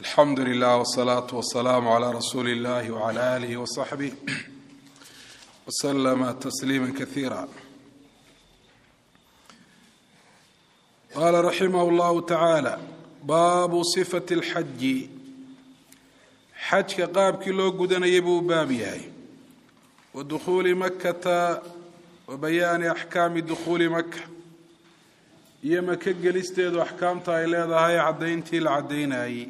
الحمد لله والصلاة والسلام على رسول الله وعلى آله وصحبه وسلم تسليما كثيرا. قال رحمه الله تعالى: باب صفة الحج. xajka qaabkii loo gudanayay buu baab yahay, wa dukhuuli makkata wa bayaani axkaami dukhuuli maka, iyo maka gelisteedu axkaamta ay leedahay caddayntii la caddaynayay.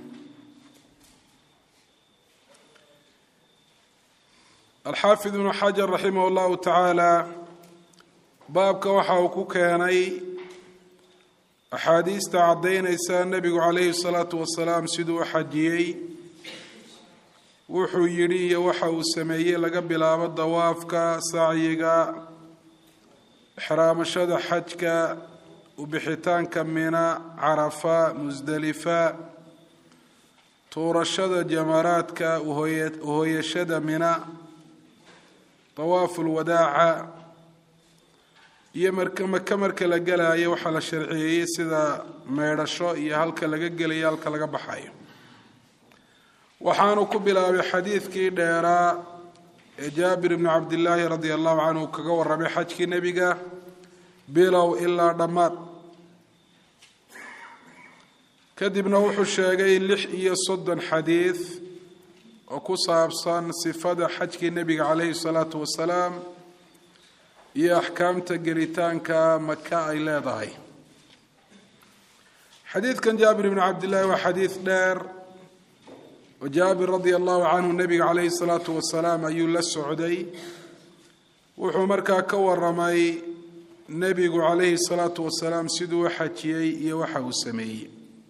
alxaafid ibnu xajar raximah allahu tacaala baabka waxa uu ku keenay axaadiista caddaynaysa nebigu calayhi salaatu wasalaam siduu u xajiyey, wuxuu yidhi iyo waxa uu sameeyey laga bilaabo dawaafka, sacyiga, ixraamashada xajka, ubixitaanka mina, carafa, musdelifa, tuurashada jamaraadka, uhooyashada mina, dawaafu lwadaaca, iyo maka marka la gelayo waxaa la sharciyeeyey sida meydhasho iyo halka laga gelayo halka laga baxayo. waxaanu ku bilaabay xadiidkii dheeraa ee jaabir ibnu cabdillaahi radia allahu canhu kaga warramay xajkii nebiga bilow ilaa dhammaad. kadibna wuxuu sheegay 36 xadiid oo ku saabsan sifada xajkii nebiga calayhi salaatu wasalaam iyo axkaamta gelitaanka maka ay leedahay. xadiidkan jaabir ibnu cabdillaahi waa xadiid dheer, jaabir radia allahu canhu nebiga calayhi salaatu wasalaam ayuu la socday. wuxuu markaa ka waramay nebigu calayhi salaatu wasalaam siduu u xajiyey iyo waxa uu sameeyey.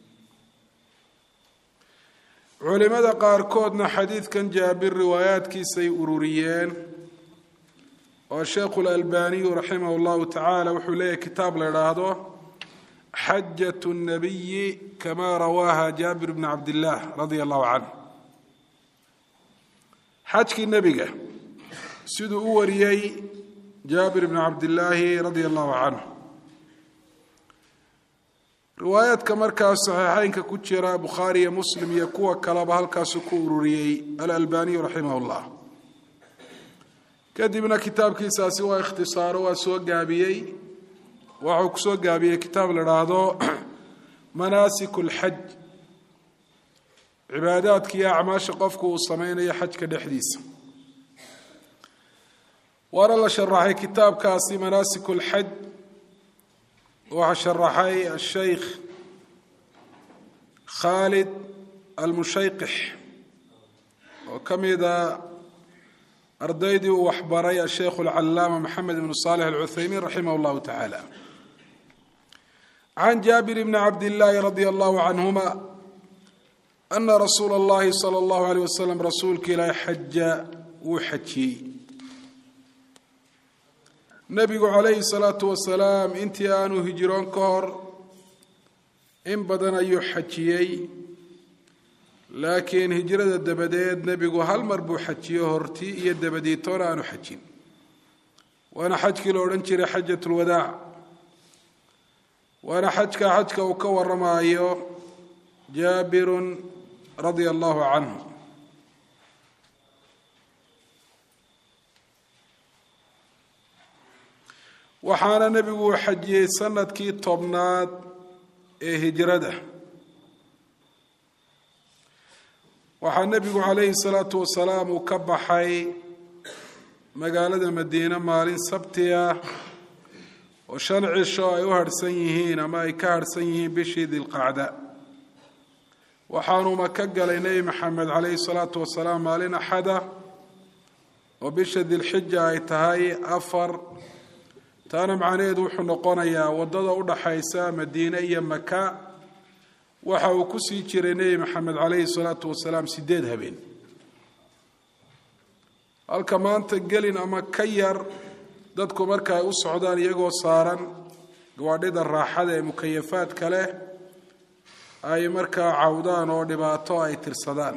culimada qaarkoodna xadiidkan jaabir riwaayaadkiisay ururiyeen, oo sheekhu lalbaniyu raximah llahu tacaala wuxuu leeyahay kitaab la idhaahdo xajat nabiyi kama rawaaha jaabir bni cabdillaah radia allahu canhu. xajkii nebiga siduu u wariyey jaabir bni cabdillaahi radia allahu canhu. riwaayaadka markaas saxiixeynka ku jira bukhaari iyo muslim iyo kuwa kaleba halkaasu ku ururiyey alalbaniyu raximah llah. kadibna kitaabkiisaasi waa ikhtisaaro, waa soo gaabiyey. waxuu kusoo gaabiyey kitaab la idhaahdo manaasik lxaj, cibaadaadka iyo acmaasha qofku uu sameynayo xajka dhexdiisa. waana la sharaxay kitaabkaasi manaasik lxaj, waxaa sharaxay asheykh khaalid almushayqix oo ka mida ardaydii uu waxbaray asheykh alcalaama maxamed ibnu saalix alcuthaymiin raximah llahu tacaala. can jaabir bni cabdillaahi radia allahu canhuma ana rasuula اllahi salى اllahu alيyh wasalam rasuulka ilaahi xaja wuu xajiyey. nebigu calayhi salaatu wasalaam intii aanu hijiroon ka hor in badan ayuu xajiyey, laakiin hijrada dabadeed nebigu hal mar buu xajiyo, hortii iyo dabadiitoona aanu xajin. waana xajkii la odhan jiray xajat lwadaac. waana xajka uu ka waramayo jaabirun radia allahu canhu. waxaana nebigu uu xajiyey sanadkii 10aad ee hijrada. waxaa nebigu calayhi salaatu wasalaam uu ka baxay magaalada madiine maalin sabti ah oo 5 cisho ay u harhsan yihiin ama ay ka harhsan yihiin bishii dilqacda. waxaanuu maka galay nebi maxamed calayhi salaatu wasalaam maalin axada oo bisha dilxija ay tahay 4. taana macnaheedu wuxuu noqonayaa waddada u dhaxaysa madiine iyo maka waxa uu ku sii jiray nebi maxamed calayhi salaatu wasalaam 8 habeen. halka maanta gelin ama ka yar dadku marka ay u socdaan iyagoo saaran gawaadhida raaxada ee mukayafaadka leh ay markaa cawdaan oo dhibaato ay tirsadaan.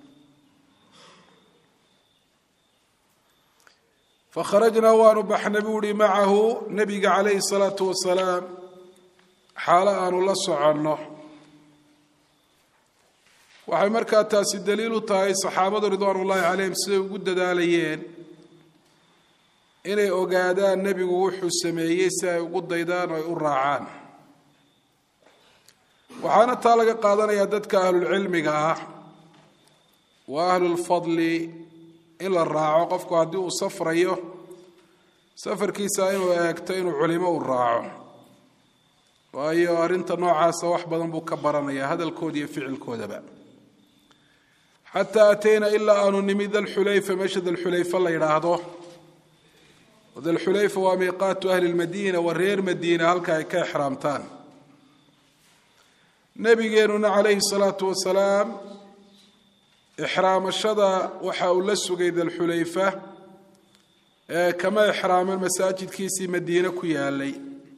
fakharajnaa waanu baxnay buu uhi macahu nebiga calayhi salaatu wasalaam xaalo aanu la soconno. waxay markaa taasi daliil u tahay saxaabadu ridwaanullaahi calayhim siday ugu dadaalayeen inay ogaadaan nebigu wuxuu sameeyey si ay ugu daydaan oo ay u raacaan waxaana taa laga qaadanayaa dadka ahlulcilmiga ah wa ahlulfadli in la raaco qofku haddii uu safrayo safarkiisa inuu eegto inuu culimo u raaco waayo arrinta noocaasa wax badan buu ka baranayaa hadalkooda iyo ficilkoodaba xataa atayna ilaa aanu nimid dalxulayfa meesha dalxulayfa la yidhaahdo dalxulayfa waa miiqaatu ahli lmadiina wa reer madiina halka ay ka exraamtaan nabigeenuna calayhi salaatu wasalaam ixraamashada waxa uu la sugay dalxulayfa kama exraaman masaajidkiisii madiine ku yaalay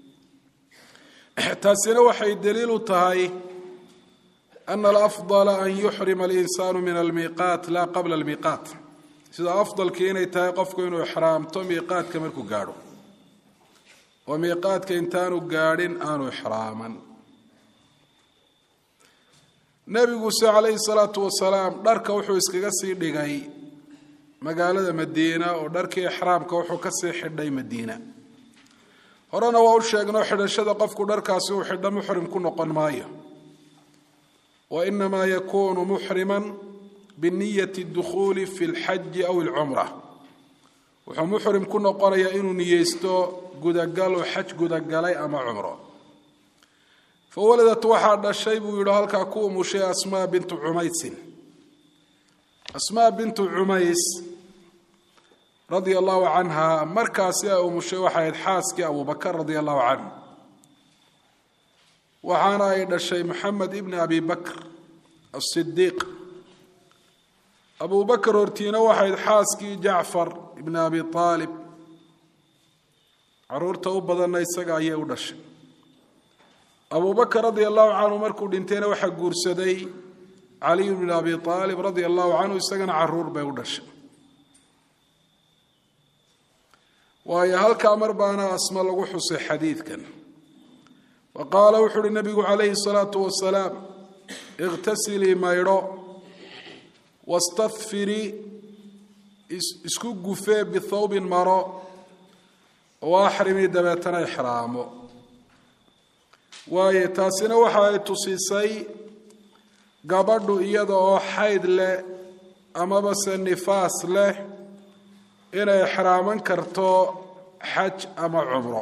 taasina waxay daliil u tahay ana alafdala an yuxrima alinsaanu min almiiqaat laa qabla almiiqaat sida afdalkii inay tahay qofku inuu ixraamto miiqaadka markuu gaadho oo miiqaadka intaanu gaadhin aanu ixraaman nebiguse calayhi salaatu wasalaam dharka wuxuu iskaga sii dhigay magaalada madiina oo dharkii ixraamka wuxuu ka sii xidhay madiina horena waa u sheegno xidhashada qofku dharkaasi uu xidho muxrim ku noqon maayo wa inamaa yakuunu muxriman biniyati dukhuuli fi lxaji aw alcumra wuxuu muxrim ku noqonayaa inuu niyeysto gudagal oo xaj gudagalay ama cumro fawaladat waxaa dhashay buu yidhi halkaa ku umushay asmaa bintu cumaysin asmaa bintu cumays radia allahu canha markaasi ay umushay waxay ahayd xaaskii abubakar radia allahu canhu waxaana ay dhashay maxamed ibni abi bakr asidiiq abubakar hortiina waxayd xaaskii jacfar ibni abi aalib caruurta u badanna isaga ayay u dhashay abubakar radia allahu canhu markuu dhintayna waxaa guursaday caliy bn abi aalib radia allahu canhu isagana caruur bay u dhashay waayo halkaa mar baana asma lagu xusay xadiidkan wa qaala wuxu uhi nabigu calayhi salaatu wasalaam ikhtasilii maydho wastadfirii isku gufee bithawbin maro oo axrimii dabeetana ixraamo waayo taasina waxa ay tusisay gabadhu iyada oo xayd leh amaba se nifaas leh inay ixraaman karto xaj ama cumro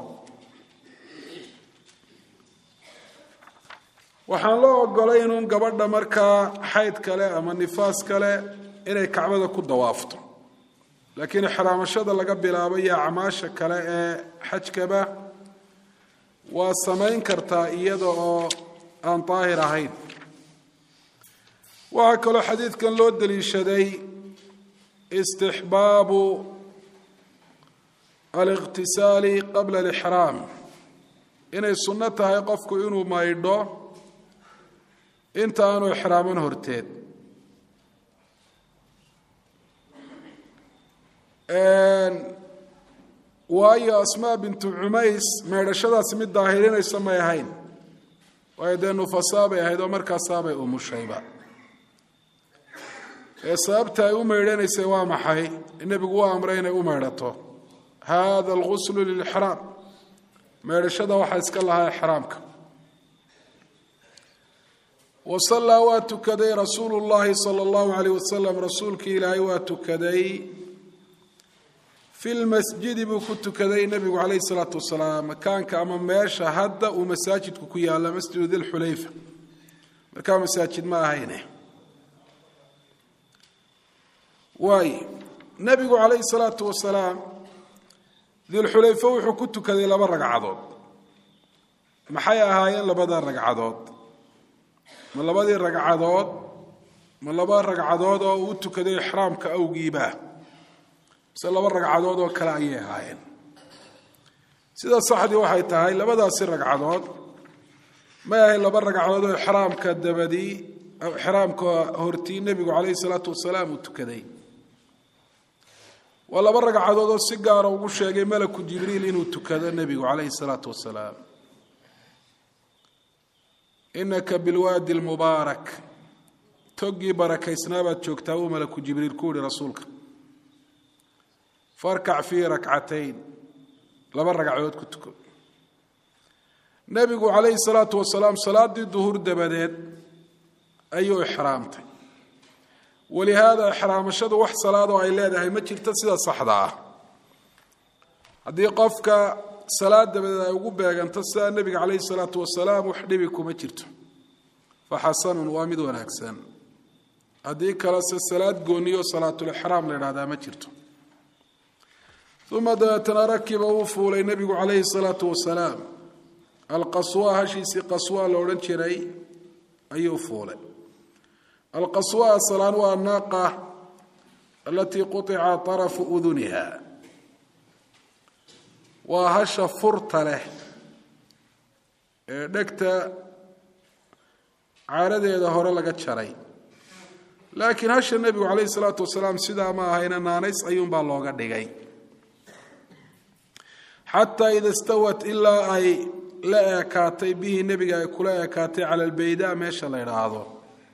waxaan loo ogolay inuun gabadha markaa xayd kale ama nifaas kale inay kacbada ku dawaafto laakiin ixraamashada laga bilaabo iyo acmaasha kale ee xajkaba waa samayn kartaa iyada oo aan daahir ahayn waxaa kaloo xadiidkan loo daliishaday istixbaabu aliqtisaali qabla alixraam inay sunno tahay qofku inuu maydho inta aanu ixraaman horteed waayo asmaa bintu cumays meedhashadaasi mid daahirinaysa may ahayn waayo dee nufasaa bay ahayd oo markaasaabay umushayba ee sababta ay u meydhanaysay waa maxay nebigu waa amray inay u meydhato hada alguslu lilixraam meydhashada waxaa iska lahaa ixraamka wasallaa waa tukaday rasuulu llahi sala allahu alayh wasalam rasuulkii ilaahay waa tukaday fi lmasjidi buu ku tukaday nebigu calayhi salaatu wasalaam makaanka ama meesha hadda uu masaajidku ku yaalla masjidu dilxulayfa markaa masaajid ma ahayne waaye nebigu calayhi salaatu wasalaam dilxulayfa wuxuu ku tukaday 2 ragcadood maxay ahaayeen 2 ragcadood ma 2 ragcadood ma 2 ragcadood oo uu tukaday ihraamka awgiiba se 2 ragcadood oo kale ayay ahaayeen sida saxdii waxay tahay 2daasi ragcadood ma ahay 2 ragcadood oo ihraamka dabadii ihraamka hortii nebigu calayhi salaatu wasalaam uu tukaday waa 2 ragcadood oo si gaar ah ugu sheegay malaku jibriil inuu tukado nebigu calayhi salaatu wasalaam innaka bilwadi almubaarak توقي بركة سنابات شوكتا وملك جبريل كوري رسولك فاركع في ركعتين لما ركعوت كنتكم نبي عليه الصلاة والسلام صلاة الظهر دبدت أي إحرامتي ولهذا إحرام الشد وح صلاة وعيلادها ما ترتسد صحضة هذه قفك صلاة دبدت يقول بها أن تسأل النبي عليه الصلاة والسلام وحدبكم ما ترتم فحسن وامد ونكسن هذه كلاس الصلاة قونيو صلاة الإحرام لهذا ما ترتم ثم تنركب وفول النبي عليه الصلاة والسلام القصوى هشيسي قصوى لورنشري أي فول القصوى الصلاة والناقة التي قطع طرف أذنها وهش فرط له دكت عارض يظهر لك شري لكن هش النبي عليه الصلاة والسلام سيدا ما هينا نانيس أيوم بالله قد دقي حتى إذا استوت إلا أي لا أكاتي به النبي كل أكاتي على البيداء ماشى الله يرعاه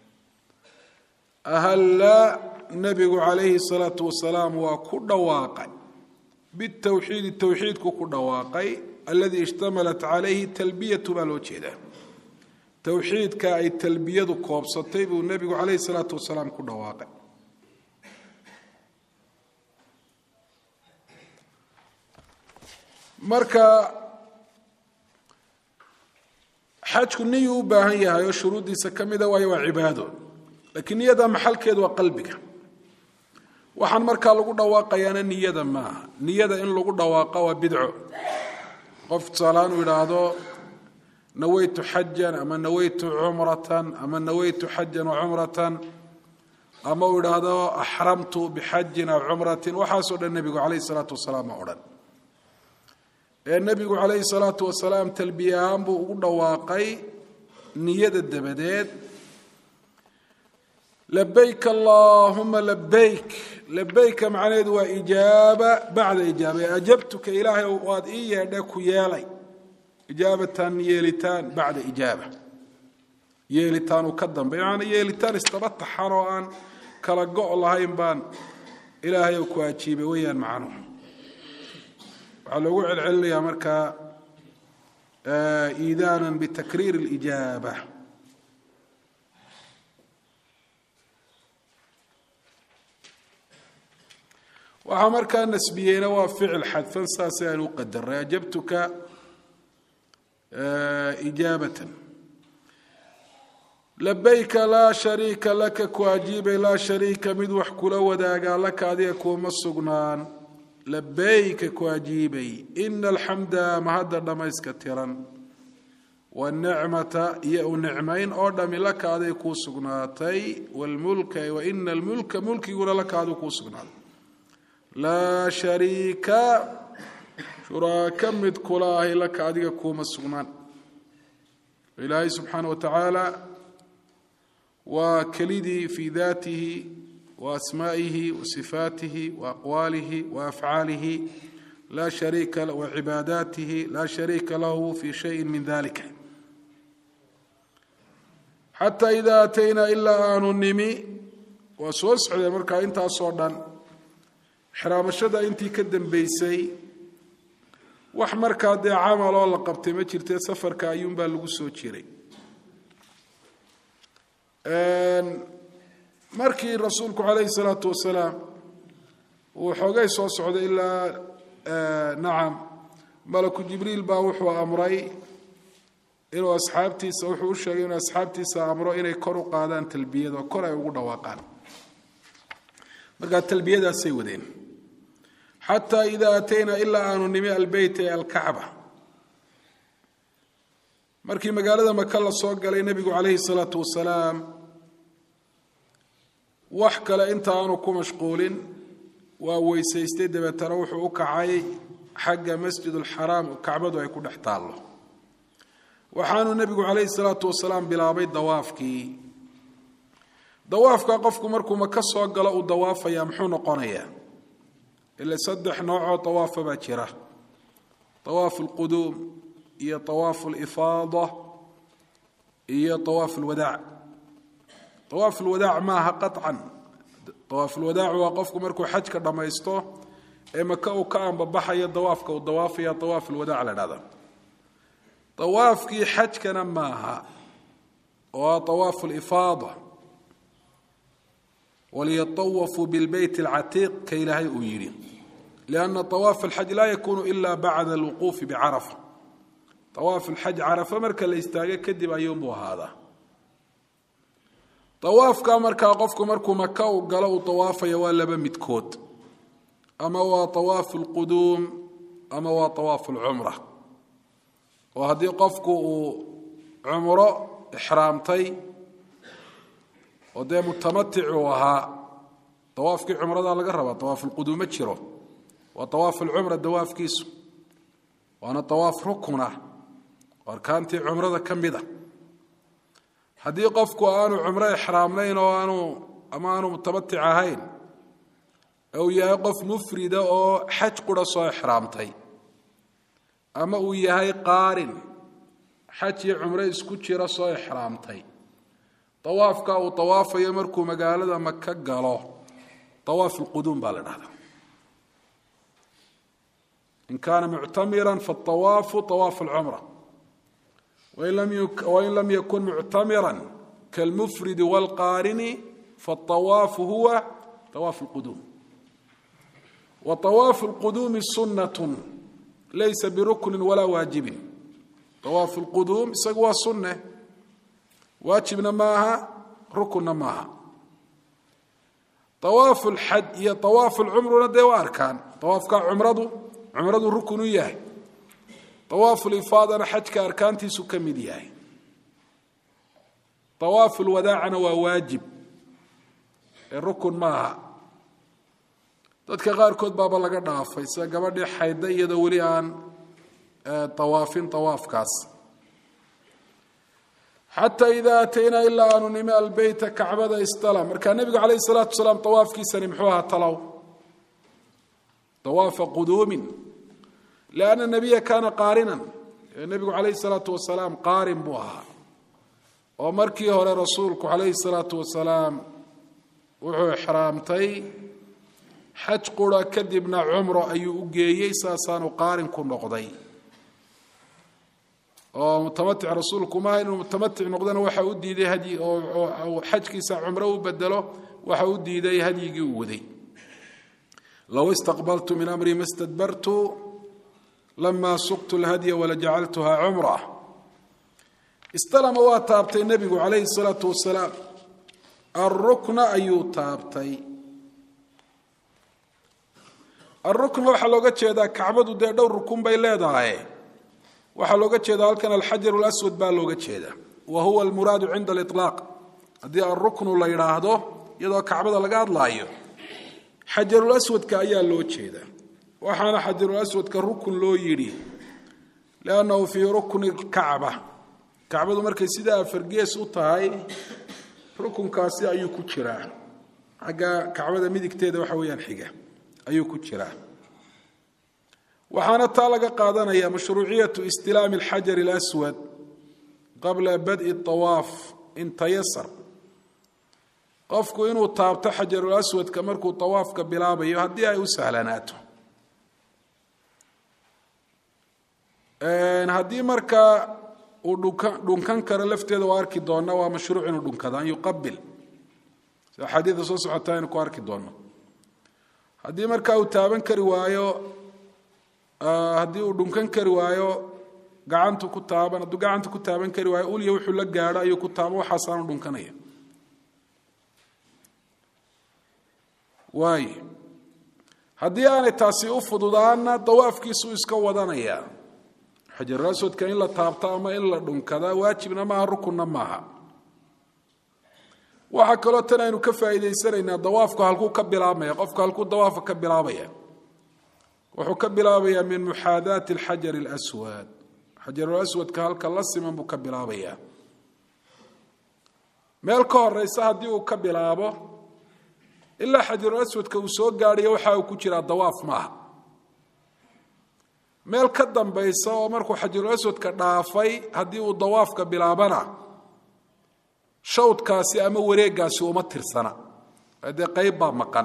أهل النبي عليه الصلاة والسلام وكل واقع بالتوحيد التوحيد كل واقع الذي اشتملت عليه تلبية بالوجهه توحيد كأي تلبية كوبستي والنبي عليه الصلاة والسلام كل واقع marka xajku niyu u baahan yahay oo shuruudiisa kamida waa cibaado laakiin niyada maxalkeedu waa qalbiga waxaan marka lagu dhawaaqayana niyada ma niyada in lagu dhawaaqo waa bidco qof salaanu yiraahdo nawaytu hajjan ama nawaytu umratan ama nawaytu hajjan wa umratan ama yiraahdo ahramtu bi hajjin aw umratin waxa soo dhan nabiga kaleey salaatu wasalaam oran النبي عليه الصلاة والسلام تلبية أنبو دواقي نية الدبدات لبيك اللهم لبيك لبيك معناه دوا إجابة بعد إجابة أجبتك إلهي وقاد إيه داك يالي إجابة يالتان بعد إجابة يالتان وقدم يعني يالتان استبط حروان كالقاء الله ينبان إلهي وكواتشيبي ويان معانهم على وعل عليا مركا إيذانا بتكرير الإجابة وعمر كان نسبيين وفعل حذفا ساسان وقدر أجبتك إجابة لبيك لا شريك لك كواجيب لا شريك مدوح كل وداقا لك هذيك ومسقنان لبيك كواجيبي إن الحمد مهدر دميس كثيرا والنعمة يأو نعمين أردم لك هذا كوسقناتي والملك وإن الملك ملك يقول لك هذا كوسقنات لا شريك شراك مد كلاه لك هذا كومسقنان إلهي سبحانه وتعالى وكليدي في ذاته وأسمائه وصفاته وأقواله وأفعاله لا شريك له وعباداته لا شريك له في شيء من ذلك حتى إذا أتينا إلا آن النمي وسوسع مركا أنت أصودا حرام الشدى أنت كدن بيسي وحمر كادي عامل الله قبتي ما جرتي سفر كايوم بالغسو جيري markii rasuulku kaleey salaatu wasalaam uu xogay soo socday ilaa naam malaku jibriil baa wuxuu amray inuu asxaabtiisa wuxuu u sheegay inuu asxaabtiisa amro inay kor u qaadaan talbiyada kor ay ugu dhawaaqaan marka talbiyadaas ay wadeen hatta idha atayna illa anu nimi albayt alkaaba markii magaalada Makka la soo galay nabigu kaleey salaatu wasalaam wax kale inta aanu ku mashquulin waa weysaystay dabeetana wuxuu u kacay xagga masjidul xaraam oo kacbadu ay ku dhex taalo waxaanu nabigu kaleey salaatu wasalaam bilaabay dawaafka qofku markuu Makka soo galo uu dawaafaya muxuu noqonayaa ila saddex nooc dawaaf baa jira dawaaf alqudum iyo dawaaf alifaada iyo dawaaf alwadaa طواف الوداع maaha qaطcan طواف الوداع waa qofku markuu xajka dhamaysto ee maka uu ka anbabaxayo dawaafka uu dawaafaya طواف الوداع la dhada طواafkii xajkana maaha waa طواف الإفاضة وليطوفوا بالبيت العتيق كي لا يؤيري لأن طواف الحج لا يكون إلا بعد الوقوف بعرفة طواف الحج عرفة مركا ليستاغي كدب أيوم وهذا طواف كامركا قفكو مركو مكة وقالوا طواف يوالب متكود أما هو طواف القدوم أما هو طواف العمرة وهذه قفكو عمره إحرامتي ودي متمتع وها طوافك عمره ذا لقربه طواف القدوم تشيره وطواف العمره دواف كيسو وانا طواف ركنه واركانتي عمره ذا كم بدا هدي قفكو انو عمره احرامين وانو امانو متمتع هين او يقف مفرد او حج قرصو احرامتي اما او يهي قارن حج عمره اسكو جيره سو احرامتي طوافك أو طواف يمركو مقالة مكة قالوا طواف القدوم بالنهضة إن كان معتمرا فالطواف طواف العمرة وإن لم يكن معتمرا كالمفرد والقارن فالطواف هو طواف القدوم وطواف القدوم سنة ليس بركن ولا واجب طواف القدوم سقوى سنة واجبنا معها ركننا معها طواف الحج هي طواف العمره لدي واركان طواف عمرده ركن ياه طواف الافاضه حج كاركانتي سكمل ياه طواف الوداع انا واجب الركن معها dadka qaar kood baaba laga dhaafay sida gabadhii xayda iyada wali aan tawaafkaas حتى إذا أتينا إلا أن نماء البيت كعبة استلم كان النبي عليه الصلاة والسلام طواف كي سنمحوها طلو طواف قدوم لأن النبي كان قارنا النبي عليه الصلاة والسلام قارن بها ومركي هو رسولك عليه الصلاة والسلام وحو حرامتي حج قرى كدبنا عمره أي أجيي ساسان قارن كن نقضي ومتمتع رسولكم ما إنه متمتع نقدنا وحودي ذي هدي أو حج كيس عمره وبدله وحودي ذي هدي جودي لو استقبلت من أمري ما استدبرت لما سقت الهدي ولجعلتها عمره استلم واتابتي النبي عليه الصلاة والسلام الركن أيو تابتي الركن وحلوقة هذا كعبد دور ركن بيلاده waxaa looga jeeda halkan alxajar alaswad baa looga jeeda wa huwa almuraadu cinda aliطlaaq haddii arruknu la yidhaahdo iyadoo kacbada laga hadlaayo xajarulaswadka ayaa loo jeeda waxaana xajarulaswadka rukun loo yidhi liannahu fii rukni kacba kacbadu markay sidaa fargees u tahay rukunkaasi ayuu ku jiraa xagga kacbada midigteeda waxa weeyaan xiga ayuu ku jiraa وحنا تالق قادنا يا مشروعية استلام الحجر الأسود قبل بدء الطواف إن تيسر قفكو إنو طابت حجر الأسود كمركو طواف كبلابة يهديها يسهلناته إن هدي مركا ودونكان كرلفتي دواركي دونا ومشروع إنو دونكان يقبل حديث صوص حتى إنو كواركي دونا هدي مركا وتابن كروايو haddii uu dhunkan kari waayo gacantu ku taaban hadduu gacanta ku taaban kari waayo uliya wuxuu la gaadho ayuu ku taabo waxaasaanu dhunkanaya waaye haddii aanay taasi u fududaana dawaafkiisu iska wadanaya xajar aswadka in la taabto ama in la dhunkada waajibna maaha rukunna maaha waxa kaloo tan aynu ka faa'iideysanaynaa dawaafku halkuu ka bilaabmaya qofku halkuu dawaafa ka bilaabaya وحكب بلابيا من محاذاة الحجر الأسود حجر الأسود كهالك الله سمن بكبلابيا مالكو الرئيسة ديو كبلابه إلا حجر الأسود كوسوق قاري وحا وكجرا الضواف معه مالك الدم بيسا ومركو حجر الأسود كدافي هديو الضواف كبلابنا shawdkaasi ama wareegaasi uma tirsana hadee qayb baa maqan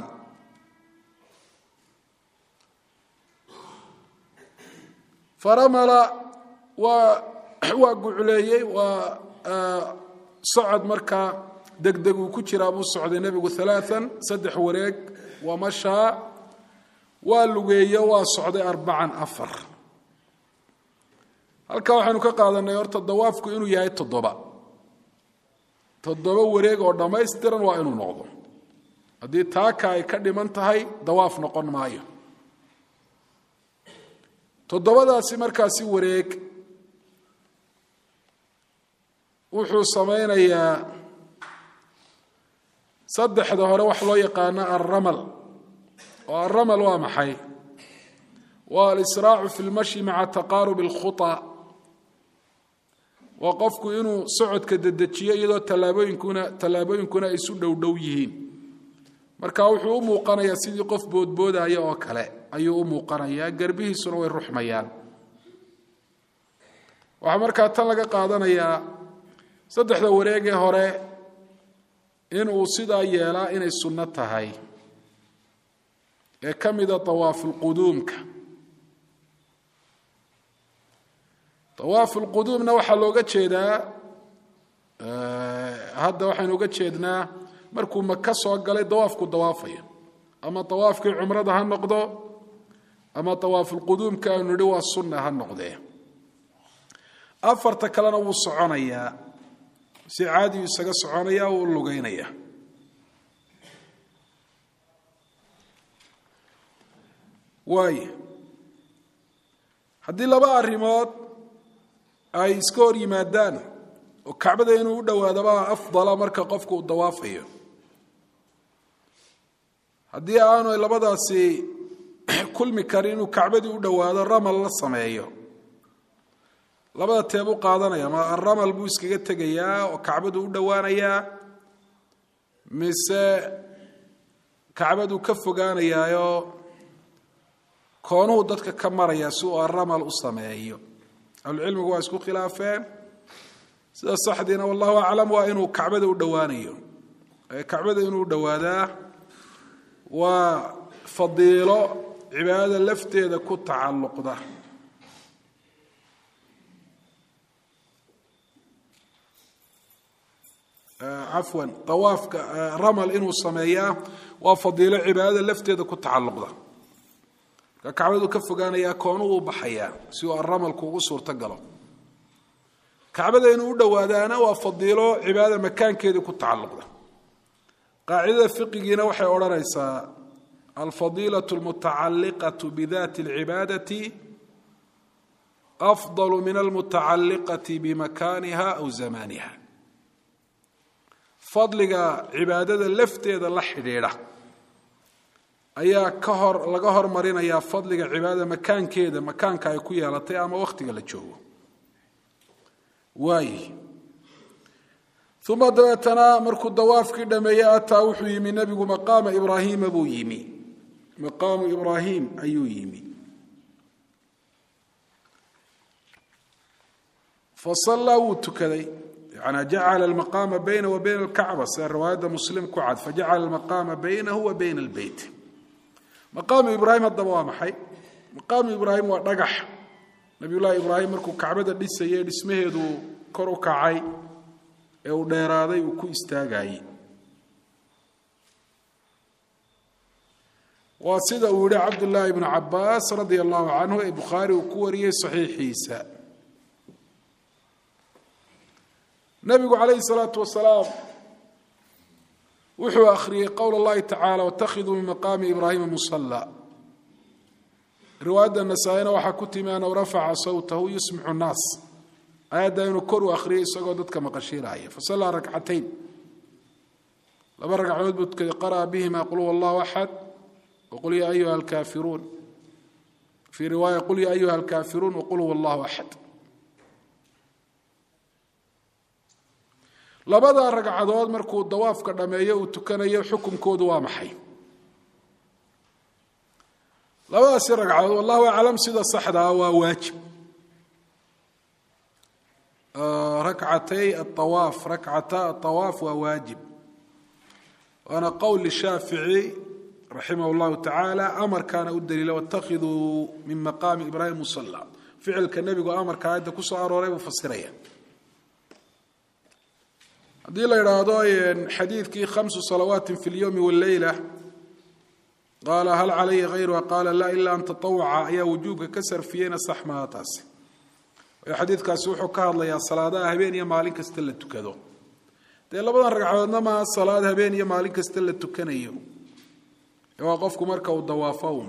faramala waa gucleeyey waa socod markaa degdeg uu ku jiraa buu socday nebigu alaaan 3 wareeg waa mashaa waa lugeeyo waa socday 4 halkaa waxaanu ka qaadanay horta dawaafku inuu yahay 7 wareeg oo dhammaystiran waa inuu noqdo haddii taaka ay ka dhiman tahay dawaaf noqon maayo 7daasi markaasi wareeg wuxuu samaynayaa 3 hore wax loo yaqaano arramal oo arramal waa maxay waa al-israacu fi lmashi maca taqaarub alkhuta waa qofku inuu socodka dedejiyo iyadoo tallaabooyinkuna ay isu dhowdhow yihiin marka wuxuu u muuqanayaa sidii qof boodboodaya oo kale ayuu u muuqanayaa garbihiisuna way ruxmayaan waxaa markaa tan laga qaadanayaa 3 wareegee hore inuu sidaa yeelaa inay sunno tahay ee ka mida tawaafulquduumka tawaafulquduumna waxaa looga jeedaa hadda waxaynu uga jeednaa markuu maka soo galay dawaafku dawaafayo ama tawaafkii cumrada ha noqdo ama tawaafulquduumka aynu nidhi waa sunna ha noqdee 4 kalena wuu soconayaa si caadiyu isaga soconaya wuu lugeynaya waayo haddii 2 arrimood ay iska hor yimaadaan oo kacbada inuu u dhowaadaba afdala marka qofku uu dawaafayo haddii aanu labadaasi kulmi karin inuu kacbadii u dhowaado ramal la sameeyo labada teebu qaadanaya ma ramal buu iskaga tegayaa oo kacbadu u dhowaanayaa mise kacbadu ka fogaanayaayo koonuhu dadka ka maraya si uu ramal u sameeyo ahlucilmigu waa isku khilaafeen sida saxdiina wallahu aclam waa inuu kacbada u dhowaanayo kacbada inuu dhowaadaa waa fadiilo cibaadada lafteeda ku tacalluqda عفوا طواف رمل إنه سمياه وفضيلة عبادة لفتة كنت تعلق ذا كعبده كف كان يكونه بحياة سوى الرمل كوسور تقله كعبده إنه دوادانا وفضيلة عبادة مكان كده كنت تعلق ذا قاعدة فقهية وحي أورانيسا الفضيلة المتعلقة بذات العبادة أفضل من المتعلقة بمكانها أو زمانها fadliga cibaadada lafteeda la xidhiidha ayaa laga hormarinayaa fadliga cibaadada makaanka ay ku yeelatay ama waqtiga la joogo waay thumma daatana markuu dawaafkii dhameeyay ataa wuxuu yimi nabigu maqaama ibraahim buu yimi maqaamu ibraahim ayuu yimi fasalla wutukaday يعني جعل المقام بينه وبين الكعبة سير رواية مسلم كعد فجعل المقام بينه وبين البيت مقام إبراهيم الضوام حي مقام إبراهيم ونجح نبي الله إبراهيم مركو كعبة لسه يد اسمه ذو كرو كعي أو ديراضي وكو استاجاي وسيد أولي عبد الله بن عباس رضي الله عنه البخاري وكوري صحيح عيسى نبي عليه الصلاة والسلام وحو أخري قول الله تعالى واتخذوا من مقام إبراهيم مصلى رواية النسائين وحكتم أنه ورفع صوته يسمع الناس هذا ينكر أخري سقودت كما قشير آية فصلى ركعتين لما ركع عود قرأ بهما قل هو الله أحد وقل يا أيها الكافرون في رواية قل يا أيها الكافرون وقل هو الله أحد labada ragcadood markuu dawaafka dhameeyo uu tukanayo xukunkoodu waa maxay labadaas ragcadood wallahu a'lam sida saxda waa waajib ركعتي الطواف ركعتا الطواف وواجب. وأنا قول الشافعي رحمه الله تعالى أمر كان الدليل واتخذوا من مقام إبراهيم مصلى فعل كالنبي وأمر كان عندك صار وريب وفسرية هذه الإرادة حديث كي 5 صلوات في اليوم والليلة قال هل علي غيرها قال لا إلا أن تطوع يا وجوبك كسر فينا صحمها تاسي حديث كاسوحو كهضل يا صلاة هبين يا مالك استلت كذو dee labadan ragcadoodna ma salaad habeen iyo maalin kasta la tukanayo waa qofku marka uu dawaafo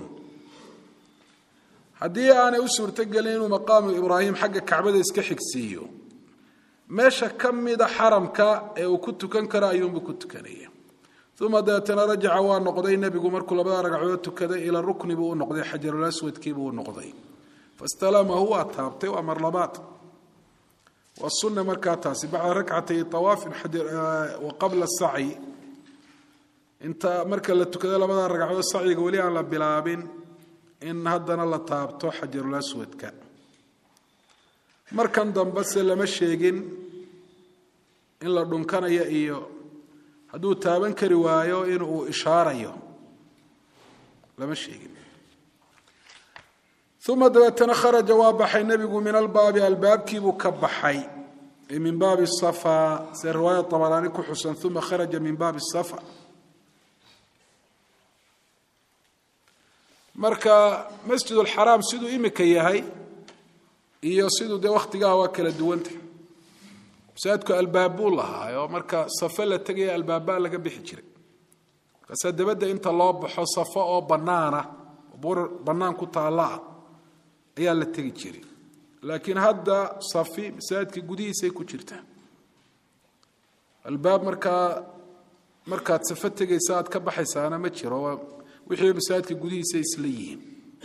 hadii aanay u suurto galin inuu maqaam Ibraahim xagga Kacbada iska xigsiyo meesha kamida xaramka ee uu ku tukan karo ayuu ku tukanaya thumma daatana rajaca waa noqday nabigu markuu labada ragcadood tukaday ila rukni buu noqday xajarul aswadkii buu noqday fastalama huwa taabtay wa marlabaat والسنة مركاتاسي بعد ركعتي طواف وقبل السعي انت مركا لتكذا لبدا ركعه السعي قولي على بلابين ان هدنا لا تابتو حجر الاسود كان مركان دنبس لما شيغين ان لا دنكنيا iyo haduu taaban kari waayo inuu ishaarayo lama sheegin ثم دوتنا خرج وابحي النبي من الباب كيبو كبحي من باب الصفا سير رواية طبراني كحسن ثم خرج من باب الصفا مركا مسجد الحرام سيدو إمك ياهي إيو سيدو دي وقت قاوة كلا دوانت سيدكو الباب الله مركا صفا لتقيا الباب لك بحجري فسيد بدأ انت الله بحو صفا أو بنانا وبور بنان كتا الله ayaa la tagi jiray laakiin hadda safi masaajidka gudihiisa ku jirta albaab markaad safatagaysa aad ka baxaysaana ma jiro wixii masaajidka gudihiisa isla yihiin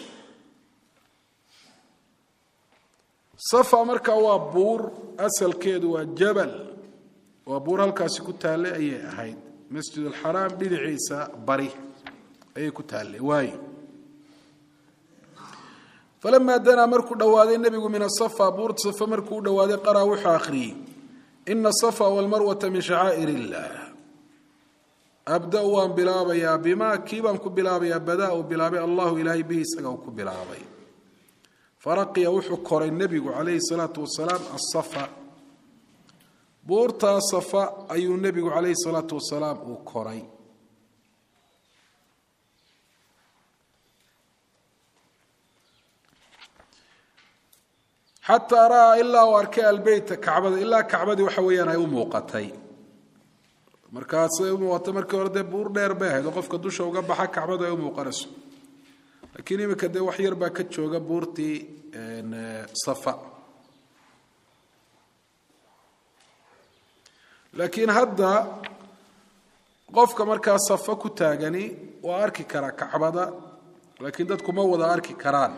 safa marka waa buur asalkeedu waa jabal waa buur halkaas ku taale ayay ahayd masjid al-haram dhinaciisa bari ayay ku taale waay فلما دنا مركو دواده النبي من الصفا بورت صفا مركو دواده قرا وحا اخري ان الصفا والمروه من شعائر الله ابدا وان بلابيا بما كيبان كبلابيا بدا بلابي الله الهي به سغو كبلابي فرقي وحو كور النبي عليه الصلاه والسلام الصفا بورت صفا اي النبي عليه الصلاه والسلام وكوري حتى رأى إلا وأركاء البيت كعبة إلا كعبة وحويانا يوم وقتي مركز يوم وقت مركز ورد بور دير باه لقف كدوش وقبح كعبة يوم وقرس لكن يوم كده وحير باكتش وقبورتي صفا لكن هذا قف مركز صفا كتاجني وأركي كرا كعبة لكن دتكم موضع أركي كران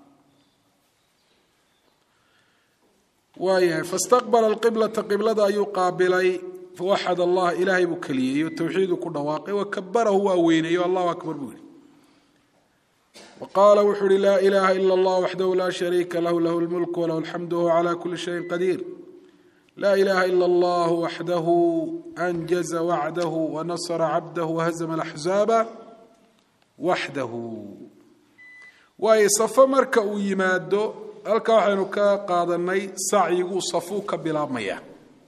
وايه فاستقبل القبلة قبلة يقابلي فوحد الله إلهي بكليه والتوحيد كل واقع وكبره وأويني الله أكبر بولي وقال وحر لا إله إلا الله وحده لا شريك له له الملك وله الحمد وهو على كل شيء قدير لا إله إلا الله وحده أنجز وعده ونصر عبده وهزم الأحزاب وحده وايه صف مركا ويمادو halka waxaynu ka qaadanay sacyigu safu ka bilaabmaya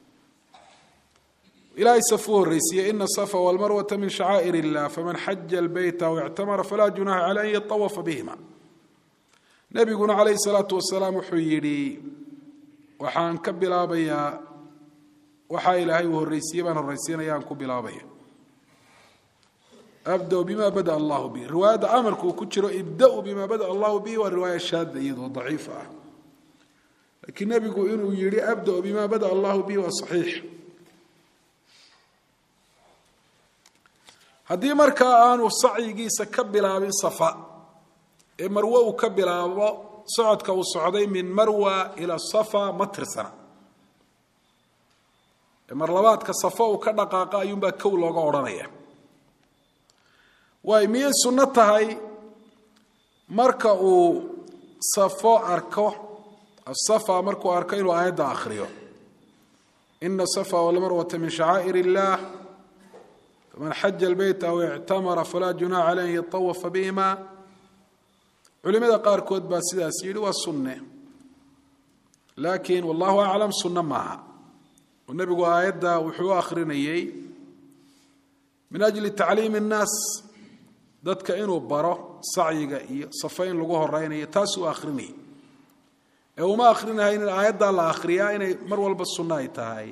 ilaahay safu horeysiye inna safa wal marwa min sha'air illah faman hajja al bayta wa i'tamara fala junaha alayhi yatawaf bihima nabiguna alayhi salatu wassalam wuxuu yiri waxaan ka bilaabaya waxa ilaahay horeysiye baan horeysiinayaan ku bilaabaya أبدأ بما بدأ الله به رواية أمرك كتير ابدأوا بما بدأ الله به والرواية شاذة أيضا ضعيفة لكن النبي يقول إنه يري أبدأ بما بدأ الله به وصحيح هذه مركا آن والصعي جيس كبلا من صفا مروة وكبلا صعد كوالصعدي من مروة إلى الصفا متر سنة مرلبات كالصفا وكدقاقا ينبا كولا غورانية ومية سنتها مركا صفا أركو الصفا مركو أركين وآيات آخريو إن الصفا والمروة من شعائر الله فمن حج البيت أو اعتمر فلا جناح عليه يطوف بهما علماء قاركود با سدا سيدي والسنة لكن والله أعلم سنة معها والنبي آيات وحو آخرينيي من أجل تعليم الناس dadka inuu baro sacyiga iyo safayn lagu horeynayo taas uu akhrinay ee uma akhrinahay in aayada la akhriyaa inay mar walba sunnah tahay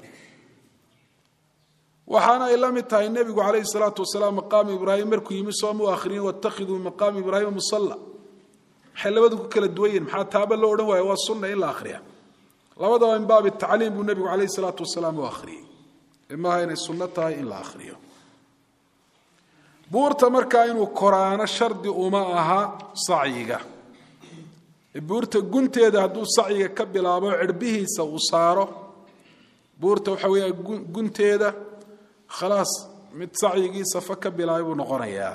waxaana ay la mid tahay nabigu kaleey salaatu wasalaam maqaam ibraahim markuu yimi soo mu akhrin wattakhidhu maqaam ibraahim musalla xilabadu ku kala duwayeen maxaa taaba loo oran waayo waa sunnah in la akhriyaa labadaba in baab ta'liim buu nabigu kaleey salaatu wasalaam u akhriyay ima inay sunnah tahay in la akhriyo buurta markaa inuu koraano shardi uma aha sacyiga buurta gunteeda hadduu sacyiga ka bilaabo cirbihiisa uu saaro buurta waxa weeye gunteeda khalaas mid sacyigii safa ka bilaabay buu noqonayaa